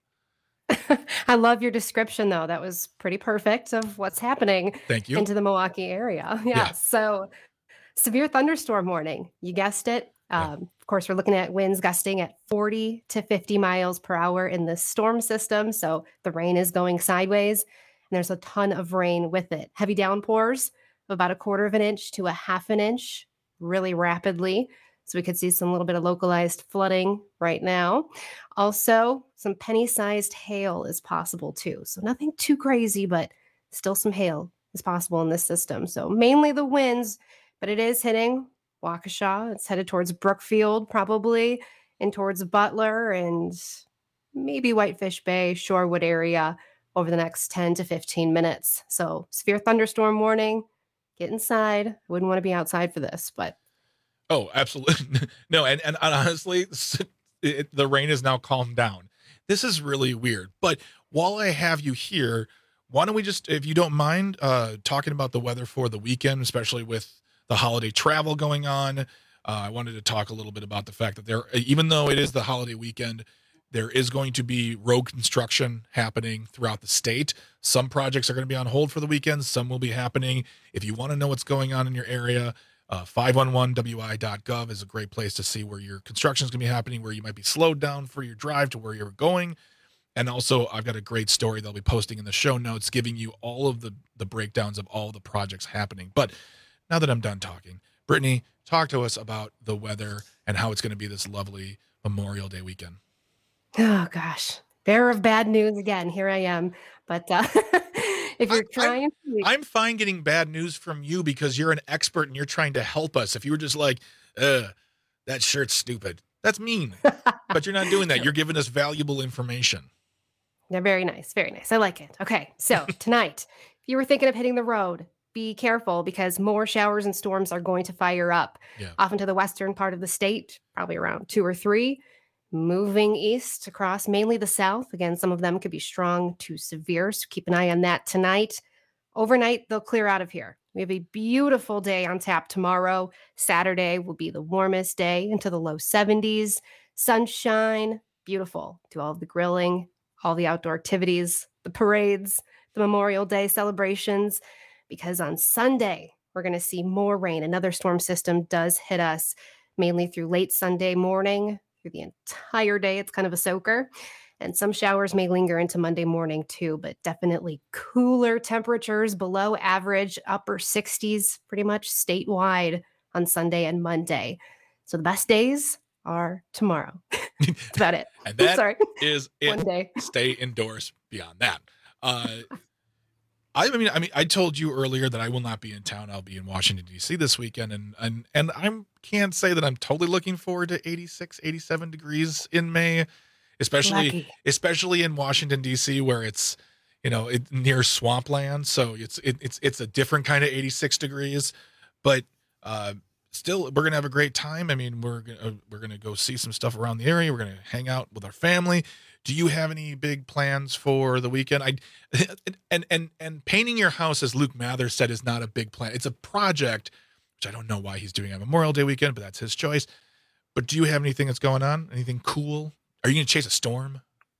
I love your description, though. That was pretty perfect of what's happening. Thank you. Into the Milwaukee area. Yeah. yeah. So severe thunderstorm warning. You guessed it. Um, yeah. Of course, we're looking at winds gusting at forty to fifty miles per hour in the storm system. So the rain is going sideways. And there's a ton of rain with it. Heavy downpours of about a quarter of an inch to a half an inch really rapidly. So we could see some little bit of localized flooding right now. Also, some penny-sized hail is possible too. So nothing too crazy, but still some hail is possible in this system. So mainly the winds, but it is hitting Waukesha. It's headed towards Brookfield probably, and towards Butler and maybe Whitefish Bay, Shorewood area over the next ten to fifteen minutes. So severe thunderstorm warning, get inside. I wouldn't want to be outside for this, but. Oh, absolutely. No. And, and honestly, it, the rain is now calmed down. This is really weird. But while I have you here, why don't we just, if you don't mind, uh, talking about the weather for the weekend, especially with the holiday travel going on. Uh, I wanted to talk a little bit about the fact that there, even though it is the holiday weekend, there is going to be road construction happening throughout the state. Some projects are going to be on hold for the weekend. Some will be happening. If you want to know what's going on in your area, uh, five one one W I dot gov is a great place to see where your construction is going to be happening, where you might be slowed down for your drive to where you're going. And also, I've got a great story that I'll be posting in the show notes, giving you all of the, the breakdowns of all the projects happening. But now that I'm done talking, Brittany, talk to us about the weather and how it's going to be this lovely Memorial Day weekend. Oh, gosh. Bearer of bad news again. Here I am. But uh, if you're I, trying to... I'm fine getting bad news from you because you're an expert and you're trying to help us. If you were just like, uh, that shirt's stupid, that's mean. But you're not doing that. You're giving us valuable information. They're very nice. Very nice. I like it. Okay. So tonight, if you were thinking of hitting the road, be careful because more showers and storms are going to fire up yeah. off into the western part of the state, probably around two or three. Moving east across mainly the south. Again, some of them could be strong to severe, so keep an eye on that tonight. Overnight, they'll clear out of here. We have a beautiful day on tap tomorrow. Saturday will be the warmest day into the low seventies. Sunshine, beautiful. Do all of the grilling, all the outdoor activities, the parades, the Memorial Day celebrations, because on Sunday, we're going to see more rain. Another storm system does hit us mainly through late Sunday morning. Through the entire day, it's kind of a soaker. And some showers may linger into Monday morning too, but definitely cooler temperatures below average, upper sixties, pretty much statewide on Sunday and Monday. So the best days are tomorrow. That's about it. And that Sorry. is it. One day. Stay indoors beyond that. Uh, I mean, I mean, I told you earlier that I will not be in town. I'll be in Washington, D C this weekend. And, and, and I can't say that I'm totally looking forward to eighty-six, eighty-seven degrees in May, especially, Lucky. especially in Washington, D C, where it's, you know, it, near swampland. So it's, it, it's, it's a different kind of eighty-six degrees, but, uh, still, we're gonna have a great time. I mean, we're gonna we're gonna go see some stuff around the area. We're gonna hang out with our family. Do you have any big plans for the weekend? I and and and painting your house, as Luke Mather said, is not a big plan. It's a project, which I don't know why he's doing on Memorial Day weekend, but that's his choice. But do you have anything that's going on? Anything cool? Are you gonna chase a storm?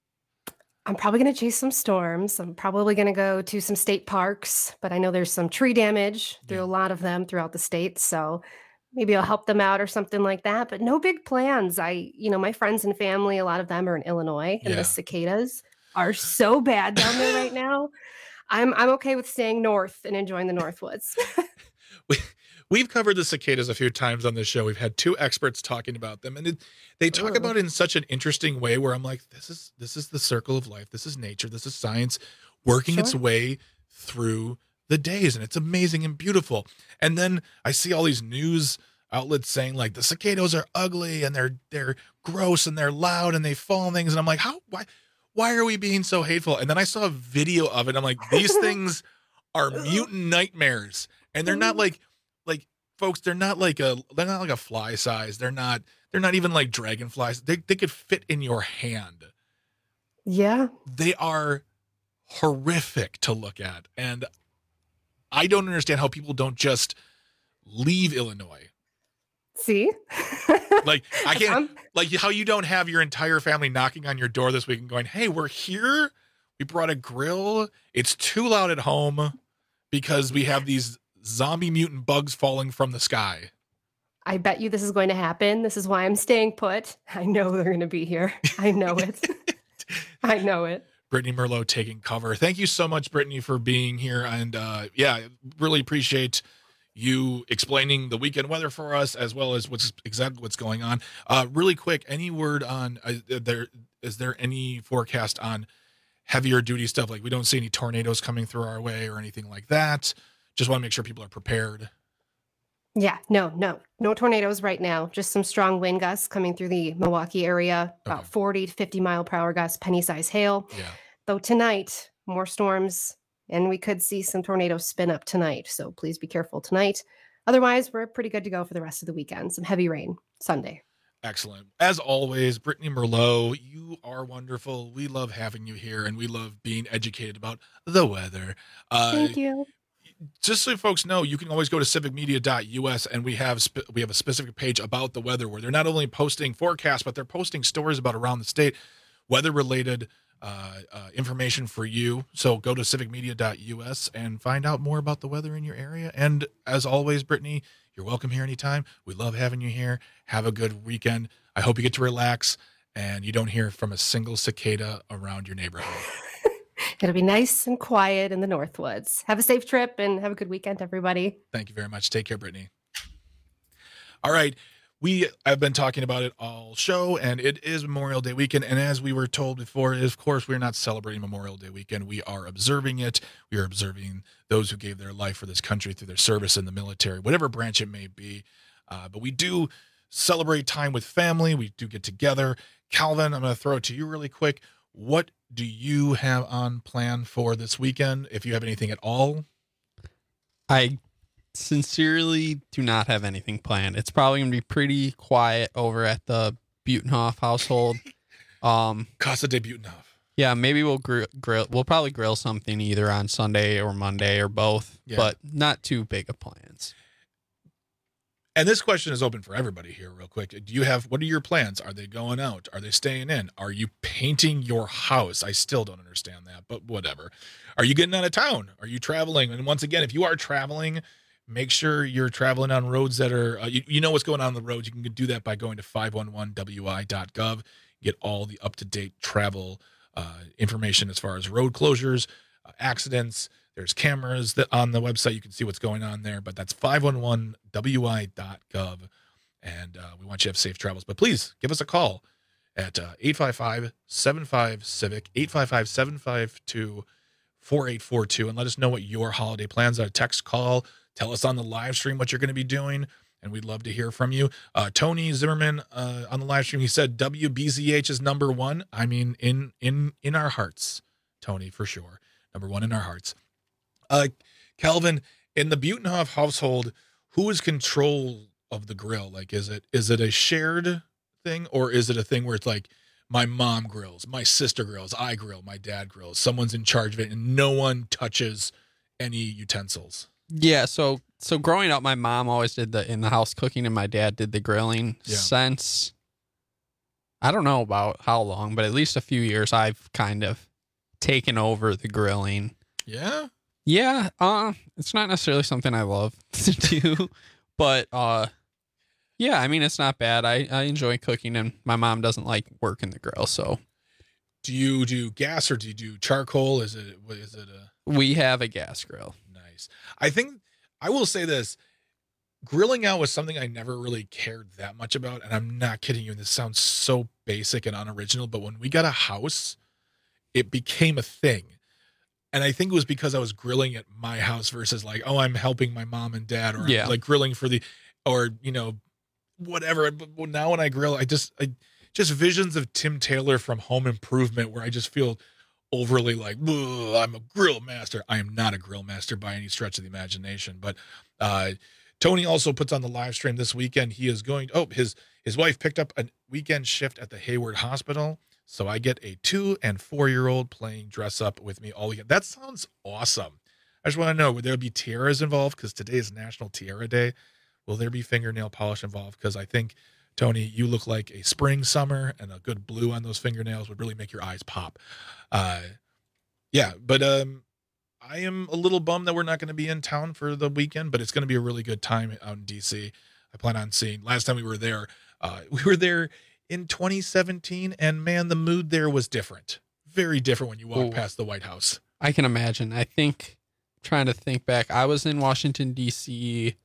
I'm probably going to chase some storms. I'm probably going to go to some state parks, but I know there's some tree damage through a lot of them throughout the state. So maybe I'll help them out or something like that, but no big plans. I, you know, my friends and family, a lot of them are in Illinois, and Yeah. the cicadas are so bad down there right now. I'm I'm okay with staying north and enjoying the Northwoods. we, we've covered the cicadas a few times on this show. We've had two experts talking about them, and it, they talk Ooh. about it in such an interesting way where I'm like, this is this is the circle of life. This is nature. This is science working its Sure. way through the days, and it's amazing and beautiful. And then I see all these news outlets saying like the cicadas are ugly and they're they're gross and they're loud and they fall on things, and I'm like, how why why are we being so hateful? And then I saw a video of it. I'm like, these things are mutant nightmares, and they're not like like folks. They're not like a they're not like a fly size. They're not they're not even like dragonflies. They they could fit in your hand. Yeah. They are horrific to look at, and I don't understand how people don't just leave Illinois. See? Like I can't I'm- like how you don't have your entire family knocking on your door this week and going, "Hey, we're here. We brought a grill. It's too loud at home because we have these zombie mutant bugs falling from the sky." I bet you this is going to happen. This is why I'm staying put. I know they're going to be here. I know it. I know it. Brittany Merlot taking cover. Thank you so much, Brittany, for being here. And uh, yeah, really appreciate you explaining the weekend weather for us, as well as what's exactly what's going on. Uh, really quick, any word on uh, there? Is there any forecast on heavier duty stuff? Like we don't see any tornadoes coming through our way or anything like that. Just want to make sure people are prepared. Yeah, no, no, no tornadoes right now. Just some strong wind gusts coming through the Milwaukee area, about Okay. forty to fifty mile per hour gusts, penny size hail. Yeah. Though tonight, more storms, and we could see some tornadoes spin up tonight. So please be careful tonight. Otherwise, we're pretty good to go for the rest of the weekend. Some heavy rain Sunday. Excellent. As always, Brittany Merlot, you are wonderful. We love having you here, and we love being educated about the weather. Uh, Thank you. Just so folks know, you can always go to civic media dot U S, and we have spe- we have a specific page about the weather where they're not only posting forecasts, but they're posting stories about around the state, weather-related uh, uh, information for you. So go to civic media dot U S and find out more about the weather in your area. And as always, Brittany, you're welcome here anytime. We love having you here. Have a good weekend. I hope you get to relax and you don't hear from a single cicada around your neighborhood. It'll be nice and quiet in the Northwoods. Have a safe trip and have a good weekend, everybody. Thank you very much. Take care, Brittany. All right. We have been talking about it all show, and it is Memorial Day weekend. And as we were told before, of course, we're not celebrating Memorial Day weekend. We are observing it. We are observing those who gave their life for this country through their service in the military, whatever branch it may be. Uh, but we do celebrate time with family. We do get together. Calvin, I'm going to throw it to you really quick. What do you have on plan for this weekend, if you have anything at all? I sincerely do not have anything planned. It's probably going to be pretty quiet over at the Butenhoff household. Um, Casa de Butenhoff. Yeah, maybe we'll grill, grill. We'll probably grill something either on Sunday or Monday or both, Yeah. but not too big of plans. And this question is open for everybody here real quick. Do you have, what are your plans? Are they going out? Are they staying in? Are you painting your house? I still don't understand that, but whatever. Are you getting out of town? Are you traveling? And once again, if you are traveling, make sure you're traveling on roads that are, uh, you, you know what's going on on the roads. You can do that by going to five one one W I dot gov. Get all the up-to-date travel uh, information as far as road closures, uh, accidents. There's cameras that on the website. You can see what's going on there, but that's five one one W I dot gov. And uh, we want you to have safe travels. But please give us a call at uh, eight five five, seven five, C I V I C, eight five five, seven five two, four eight four two and let us know what your holiday plans are. Text, call, tell us on the live stream what you're going to be doing, and we'd love to hear from you. Uh, Tony Zimmerman uh, on the live stream, he said W B Z H is number one. I mean, in in in our hearts, Tony, for sure. Number one in our hearts. Uh, Calvin, in the Butenhoff household, who is control of the grill? Like, is it is it a shared thing, or is it a thing where it's like, my mom grills, my sister grills, I grill, my dad grills, someone's in charge of it, and no one touches any utensils? Yeah, so so growing up, my mom always did the in-the-house cooking, and my dad did the grilling. Yeah. Since, I don't know about how long, but at least a few years, I've kind of taken over the grilling. Yeah? Yeah, uh, it's not necessarily something I love to do, but uh, yeah, I mean, it's not bad. I, I enjoy cooking, and my mom doesn't like working the grill, so. Do you do gas or do you do charcoal? Is it, what is it a... We have a gas grill. Nice. I think, I will say this, grilling out was something I never really cared that much about, and I'm not kidding you, and this sounds so basic and unoriginal, but when we got a house, it became a thing. And I think it was because I was grilling at my house versus like, oh, I'm helping my mom and dad, or yeah. like grilling for the, or, you know, whatever. But now when I grill, I just, I just visions of Tim Taylor from Home Improvement, where I just feel overly like, I'm a grill master. I am not a grill master by any stretch of the imagination. But uh, Tony also puts on the live stream this weekend. He is going, oh, his, his wife picked up a weekend shift at the Hayward Hospital. So I get a two and four year old playing dress up with me all weekend. That sounds awesome. I just want to know, would there be tiaras involved? Because today is National Tiara Day. Will there be fingernail polish involved? Because I think, Tony, you look like a spring summer, and a good blue on those fingernails would really make your eyes pop. Uh, yeah, but um, I am a little bummed that we're not going to be in town for the weekend, but it's going to be a really good time out in D C. I plan on seeing, last time we were there, uh, we were there in twenty seventeen, and man, the mood there was different. Very different when you walk Ooh. past the White House. I can imagine. I think, trying to think back, I was in Washington, D C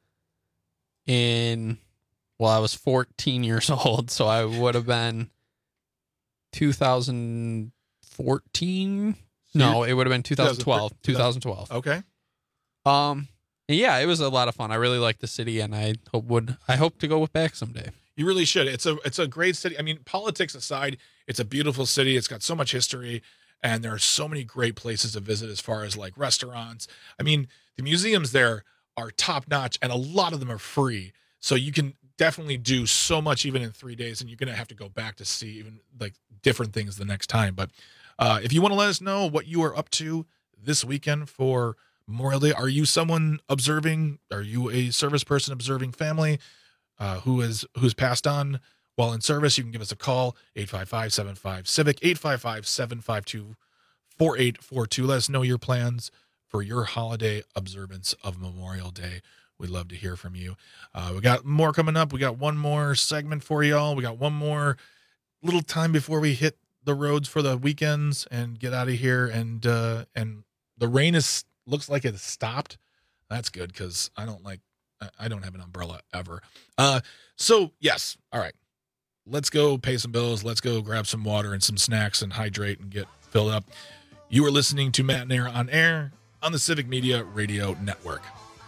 in, well, I was fourteen years old, so I would have been two thousand fourteen. No, it would have been two thousand twelve. twenty twelve. Okay. Um, yeah, it was a lot of fun. I really like the city, and I hope would I hope to go back someday. You really should. It's a it's a great city. I mean, politics aside, it's a beautiful city. It's got so much history, and there are so many great places to visit as far as like restaurants. I mean, the museums there are top notch, and a lot of them are free. So you can definitely do so much even in three days, and you're going to have to go back to see even like different things the next time. But uh, if you want to let us know what you are up to this weekend for Memorial Day, are you someone observing? Are you a service person observing family? Uh, who is who's passed on while in service? You can give us a call, eight five five, seven five, civic, eight five five, seven five two, four eight four two. Let us know your plans for your holiday observance of Memorial Day. We'd love to hear from you. Uh, we got more coming up. We got one more segment for y'all. We got one more little time before we hit the roads for the weekends and get out of here. And uh, and the rain is looks like it stopped. That's good, because I don't like I don't have an umbrella ever. Uh, so yes. All right. Let's go pay some bills. Let's go grab some water and some snacks and hydrate and get filled up. You are listening to Matt and Air on air on the Civic Media Radio Network.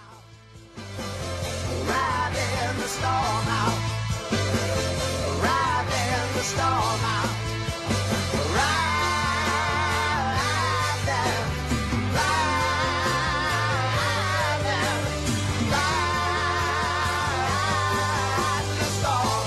Ride in the storm out. Ride in the storm out. Ride there. Ride there. Ride the storm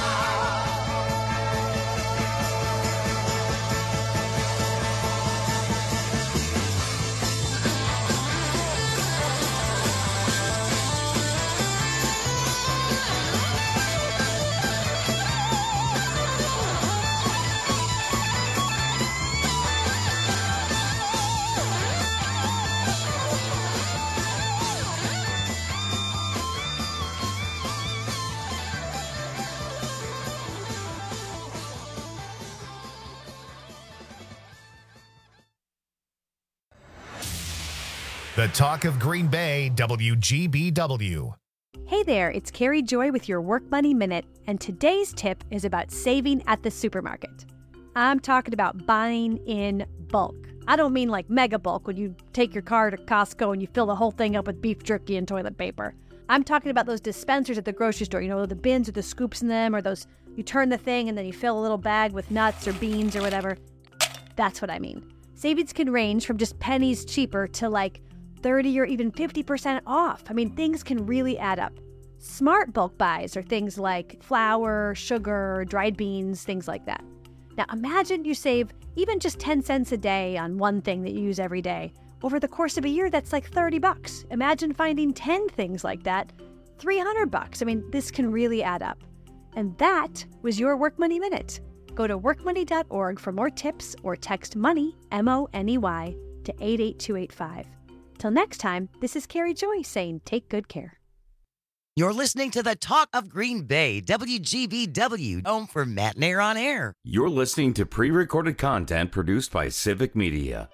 The talk of Green Bay, W G B W. Hey there, it's Carrie Joy with your Work Money Minute, and today's tip is about saving at the supermarket. I'm talking about buying in bulk. I don't mean like mega bulk when you take your car to Costco and you fill the whole thing up with beef jerky and toilet paper. I'm talking about those dispensers at the grocery store, you know, the bins with the scoops in them, or those, you turn the thing and then you fill a little bag with nuts or beans or whatever. That's what I mean. Savings can range from just pennies cheaper to like thirty or even fifty percent off. I mean, things can really add up. Smart bulk buys are things like flour, sugar, dried beans, things like that. Now imagine you save even just ten cents a day on one thing that you use every day. Over the course of a year, that's like thirty bucks. Imagine finding ten things like that, three hundred bucks. I mean, this can really add up. And that was your Work Money Minute. Go to work money dot org for more tips or text MONEY, M O N E Y, to eight eight two eight five. Till next time, this is Carrie Joy saying take good care. You're listening to the Talk of Green Bay, W G B W, home for Matt Nair on Air. You're listening to pre-recorded content produced by Civic Media.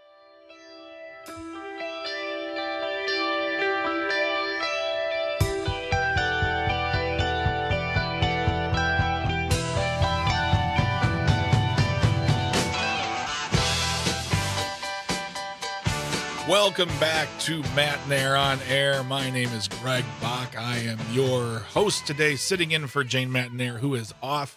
Welcome back to Matt Nair on Air. My name is Greg Bach. I am your host today, sitting in for Jane Matt Nair, who is off.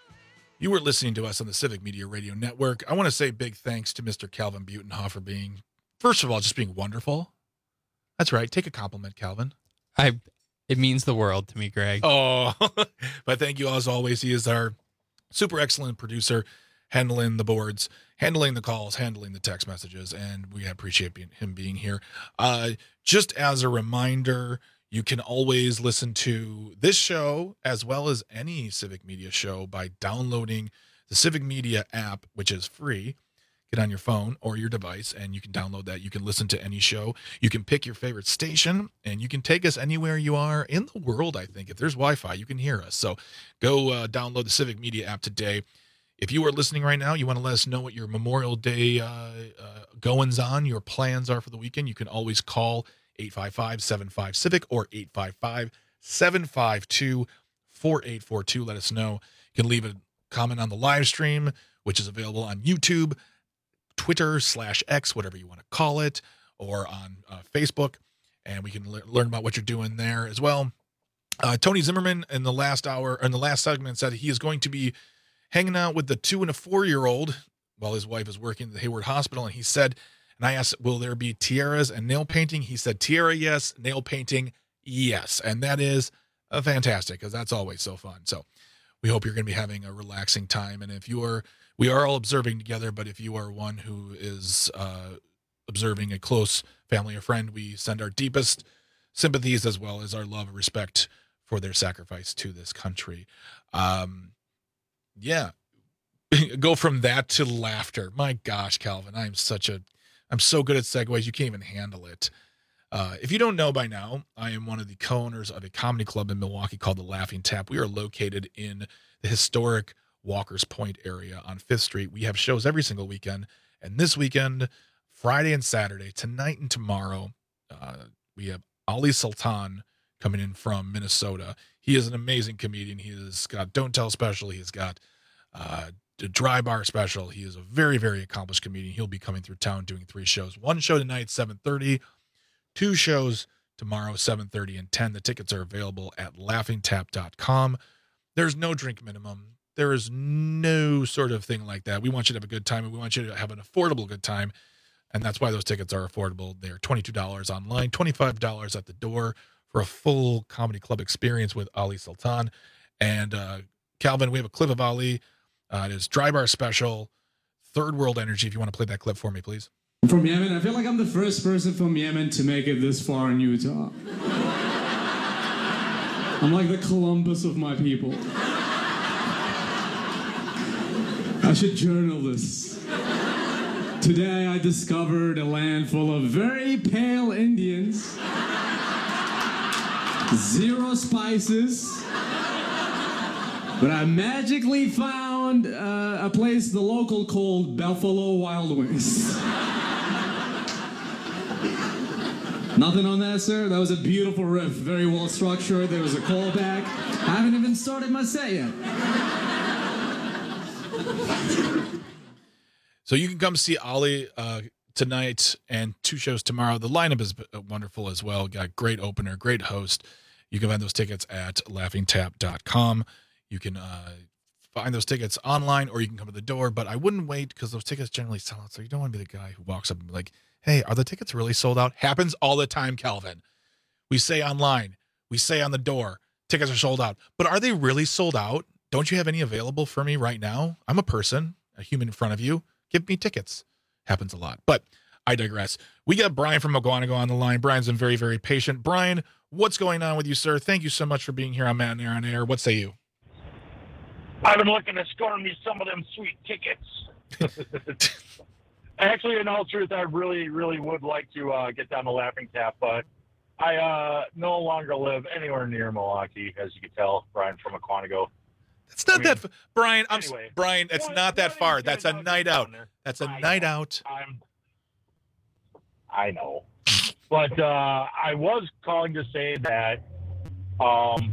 You were listening to us on the Civic Media Radio Network. I want to say big thanks to Mister Calvin Butenhoff for being, first of all, just being wonderful. That's right. Take a compliment, Calvin. I. It means the world to me, Greg. Oh, but thank you as always. He is our super excellent producer, handling the boards, handling the calls, handling the text messages, and we appreciate being, him being here. Uh, just as a reminder, you can always listen to this show as well as any Civic Media show by downloading the Civic Media app, which is free. Get on your phone or your device, and you can download that. You can listen to any show. You can pick your favorite station, and you can take us anywhere you are in the world, I think. If there's Wi-Fi, you can hear us. So go uh, download the Civic Media app today. If you are listening right now, you want to let us know what your Memorial Day uh, uh, goings on, your plans are for the weekend, you can always call eight five five, seven five, CIVIC or eight five five, seven five two, four eight four two. Let us know. You can leave a comment on the live stream, which is available on YouTube, Twitter slash X, whatever you want to call it, or on uh, Facebook, and we can le- learn about what you're doing there as well. Uh, Tony Zimmerman in the last hour, in the last segment, said he is going to be hanging out with the two and a four-year-old while his wife is working at the Hayward Hospital. And he said, and I asked, will there be tiaras and nail painting? He said, tiara, yes. Nail painting, yes. And that is uh, fantastic, because that's always so fun. So we hope you're going to be having a relaxing time. And if you are, we are all observing together, but if you are one who is uh, observing a close family or friend, we send our deepest sympathies as well as our love and respect for their sacrifice to this country. Um, Yeah. Go from that to laughter. My gosh, Calvin, I'm such a, I'm so good at segues. You can't even handle it. Uh, if you don't know by now, I am one of the co-owners of a comedy club in Milwaukee called The Laughing Tap. We are located in the historic Walker's Point area on Fifth Street. We have shows every single weekend. And this weekend, Friday and Saturday, tonight and tomorrow, uh, we have Ali Sultan coming in from Minnesota. He is an amazing comedian. He has got Don't Tell Special. He's got uh, a Dry Bar Special. He is a very, very accomplished comedian. He'll be coming through town doing three shows. One show tonight, seven thirty. Two shows tomorrow, seven thirty and ten. The tickets are available at laughing tap dot com. There's no drink minimum. There is no sort of thing like that. We want you to have a good time, and we want you to have an affordable good time. And that's why those tickets are affordable. They're twenty-two dollars online, twenty-five dollars at the door for a full comedy club experience with Ali Sultan. And uh, Calvin, we have a clip of Ali. Uh, it is Dry Bar Special, Third World Energy. If you want to play that clip for me, please. I'm from Yemen. I feel like I'm the first person from Yemen to make it this far in Utah. I'm like the Columbus of my people. I should journal this. Today I discovered a land full of very pale Indians. Zero spices, but I magically found uh, a place the local called Buffalo Wild Wings. Nothing on that, sir? That was a beautiful riff, very well structured. There was a callback. I haven't even started my set yet. So you can come see Ali uh, tonight and two shows tomorrow. The lineup is wonderful as well. Got great opener, great host. You can find those tickets at laughing tap dot com. You can uh, find those tickets online, or you can come to the door. But I wouldn't wait, because those tickets generally sell out. So you don't want to be the guy who walks up and be like, hey, are the tickets really sold out? Happens all the time, Calvin. We say online, we say on the door, tickets are sold out. But are they really sold out? Don't you have any available for me right now? I'm a person, a human in front of you. Give me tickets. Happens a lot. But I digress. We got Brian from Mukwonago on the line. Brian's been very, very patient. Brian, what's going on with you, sir? Thank you so much for being here on Matt and Air on Air. What say you? I've been looking to score me some of them sweet tickets. Actually, in all truth, I really, really would like to uh, get down to Laughing Tap, but I uh, no longer live anywhere near Milwaukee, as you can tell, Brian from Mukwonago. It's not I mean, that f- Brian, I'm anyway, Brian, it's what, not that far. That's a night out. That's a I night know. out. I'm, I know. But uh, I was calling to say that, um,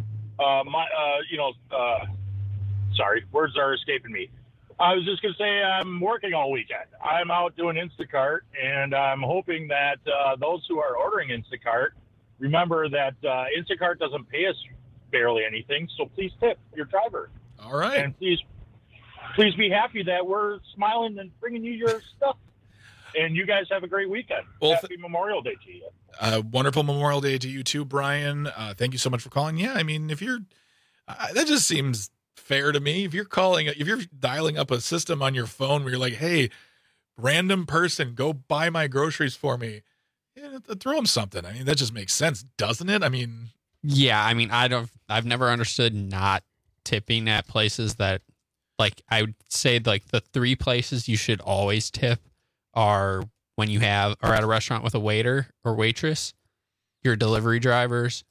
uh, my, uh, you know, uh, sorry, words are escaping me. I was just going to say I'm working all weekend. I'm out doing Instacart, and I'm hoping that uh, those who are ordering Instacart remember that uh, Instacart doesn't pay us barely anything, so please tip your driver. All right. And please, please be happy that we're smiling and bringing you your stuff. And you guys have a great weekend. Well, Happy th- Memorial Day to you. Uh, wonderful Memorial Day to you too, Brian. Uh, thank you so much for calling. Yeah, I mean, if you're, uh, that just seems fair to me. If you're calling, if you're dialing up a system on your phone where you're like, hey, random person, go buy my groceries for me, yeah, throw them something. I mean, that just makes sense, doesn't it? I mean, yeah, I mean, I don't, I've never understood not tipping at places that, like, I would say like the three places you should always tip are when you have, are at a restaurant with a waiter or waitress, your delivery drivers,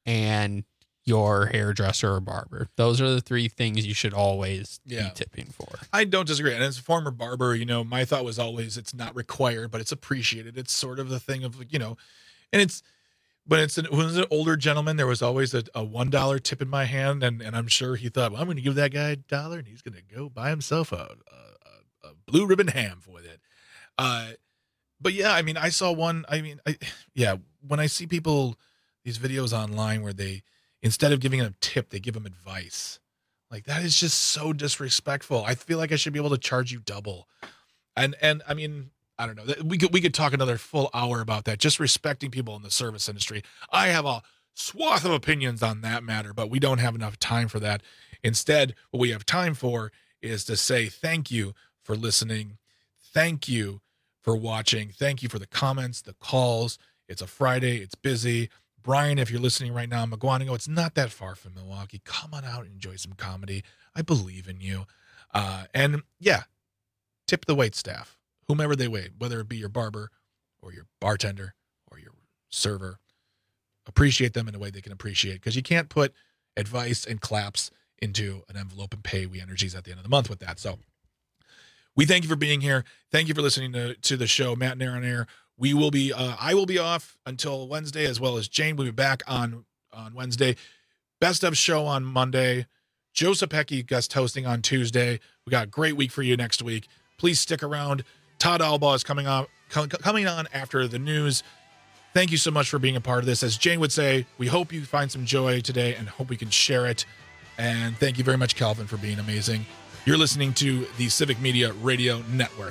and your hairdresser or barber. Those are the three things you should always yeah. be tipping for. I don't disagree. And as a former barber, you know, my thought was always it's not required, but it's appreciated. It's sort of the thing of, you know, and it's, when it's an, when it was an older gentleman, there was always a, a one dollar tip in my hand. And, and I'm sure he thought, well, I'm going to give that guy a dollar and he's going to go buy himself a, a, a blue ribbon ham with it. Uh, but yeah, I mean, I saw one, I mean, I, yeah, when I see people, these videos online where they, instead of giving them a tip, they give them advice. Like, that is just so disrespectful. I feel like I should be able to charge you double. And, and I mean, I don't know, we could, we could talk another full hour about that, just respecting people in the service industry. I have a swath of opinions on that matter, but we don't have enough time for that. Instead, what we have time for is to say thank you for listening. Thank you for watching. Thank you for the comments, the calls. It's a Friday. It's busy. Brian, if you're listening right now in Mukwonago, it's not that far from Milwaukee. Come on out and enjoy some comedy. I believe in you. Uh, and yeah, tip the wait staff, whomever they wait, whether it be your barber or your bartender or your server. Appreciate them in a way they can appreciate, because you can't put advice and claps into an envelope and pay We Energies at the end of the month with that. So we thank you for being here. Thank you for listening to, to the show, Matt and Air on Air. We will be, uh, I will be off until Wednesday, as well as Jane will be back on, on Wednesday. Best of show on Monday. Joe Sapecki guest hosting on Tuesday. We got a great week for you next week. Please stick around. Todd Albaugh is coming on, com- coming on after the news. Thank you so much for being a part of this. As Jane would say, we hope you find some joy today and hope we can share it. And thank you very much, Calvin, for being amazing. You're listening to the Civic Media Radio Network.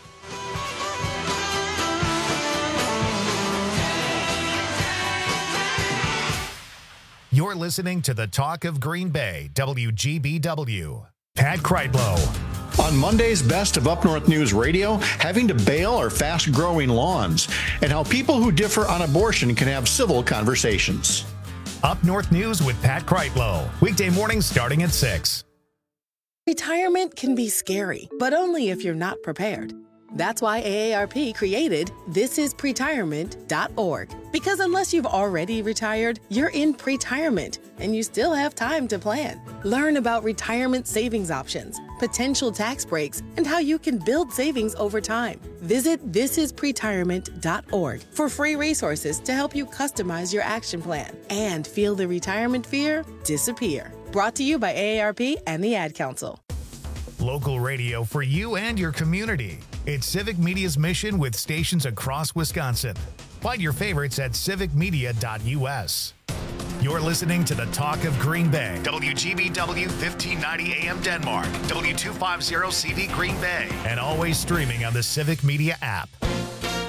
You're listening to the Talk of Green Bay, W G B W. Pat Kreitlow. On Monday's Best of Up North News Radio, having to bail our fast-growing lawns, and how people who differ on abortion can have civil conversations. Up North News with Pat Kreitlow. Weekday mornings starting at six. Retirement can be scary, but only if you're not prepared. That's why A A R P created this is pretirement dot org. Because unless you've already retired, you're in pretirement, and you still have time to plan. Learn about retirement savings options, potential tax breaks, and how you can build savings over time. Visit this is pretirement dot org for free resources to help you customize your action plan and feel the retirement fear disappear. Brought to you by A A R P and the Ad Council. Local radio for you and your community. It's Civic Media's mission with stations across Wisconsin. Find your favorites at civic media dot U S. You're listening to the Talk of Green Bay. W G B W fifteen ninety A M Denmark. W two fifty C V Green Bay. And always streaming on the Civic Media app.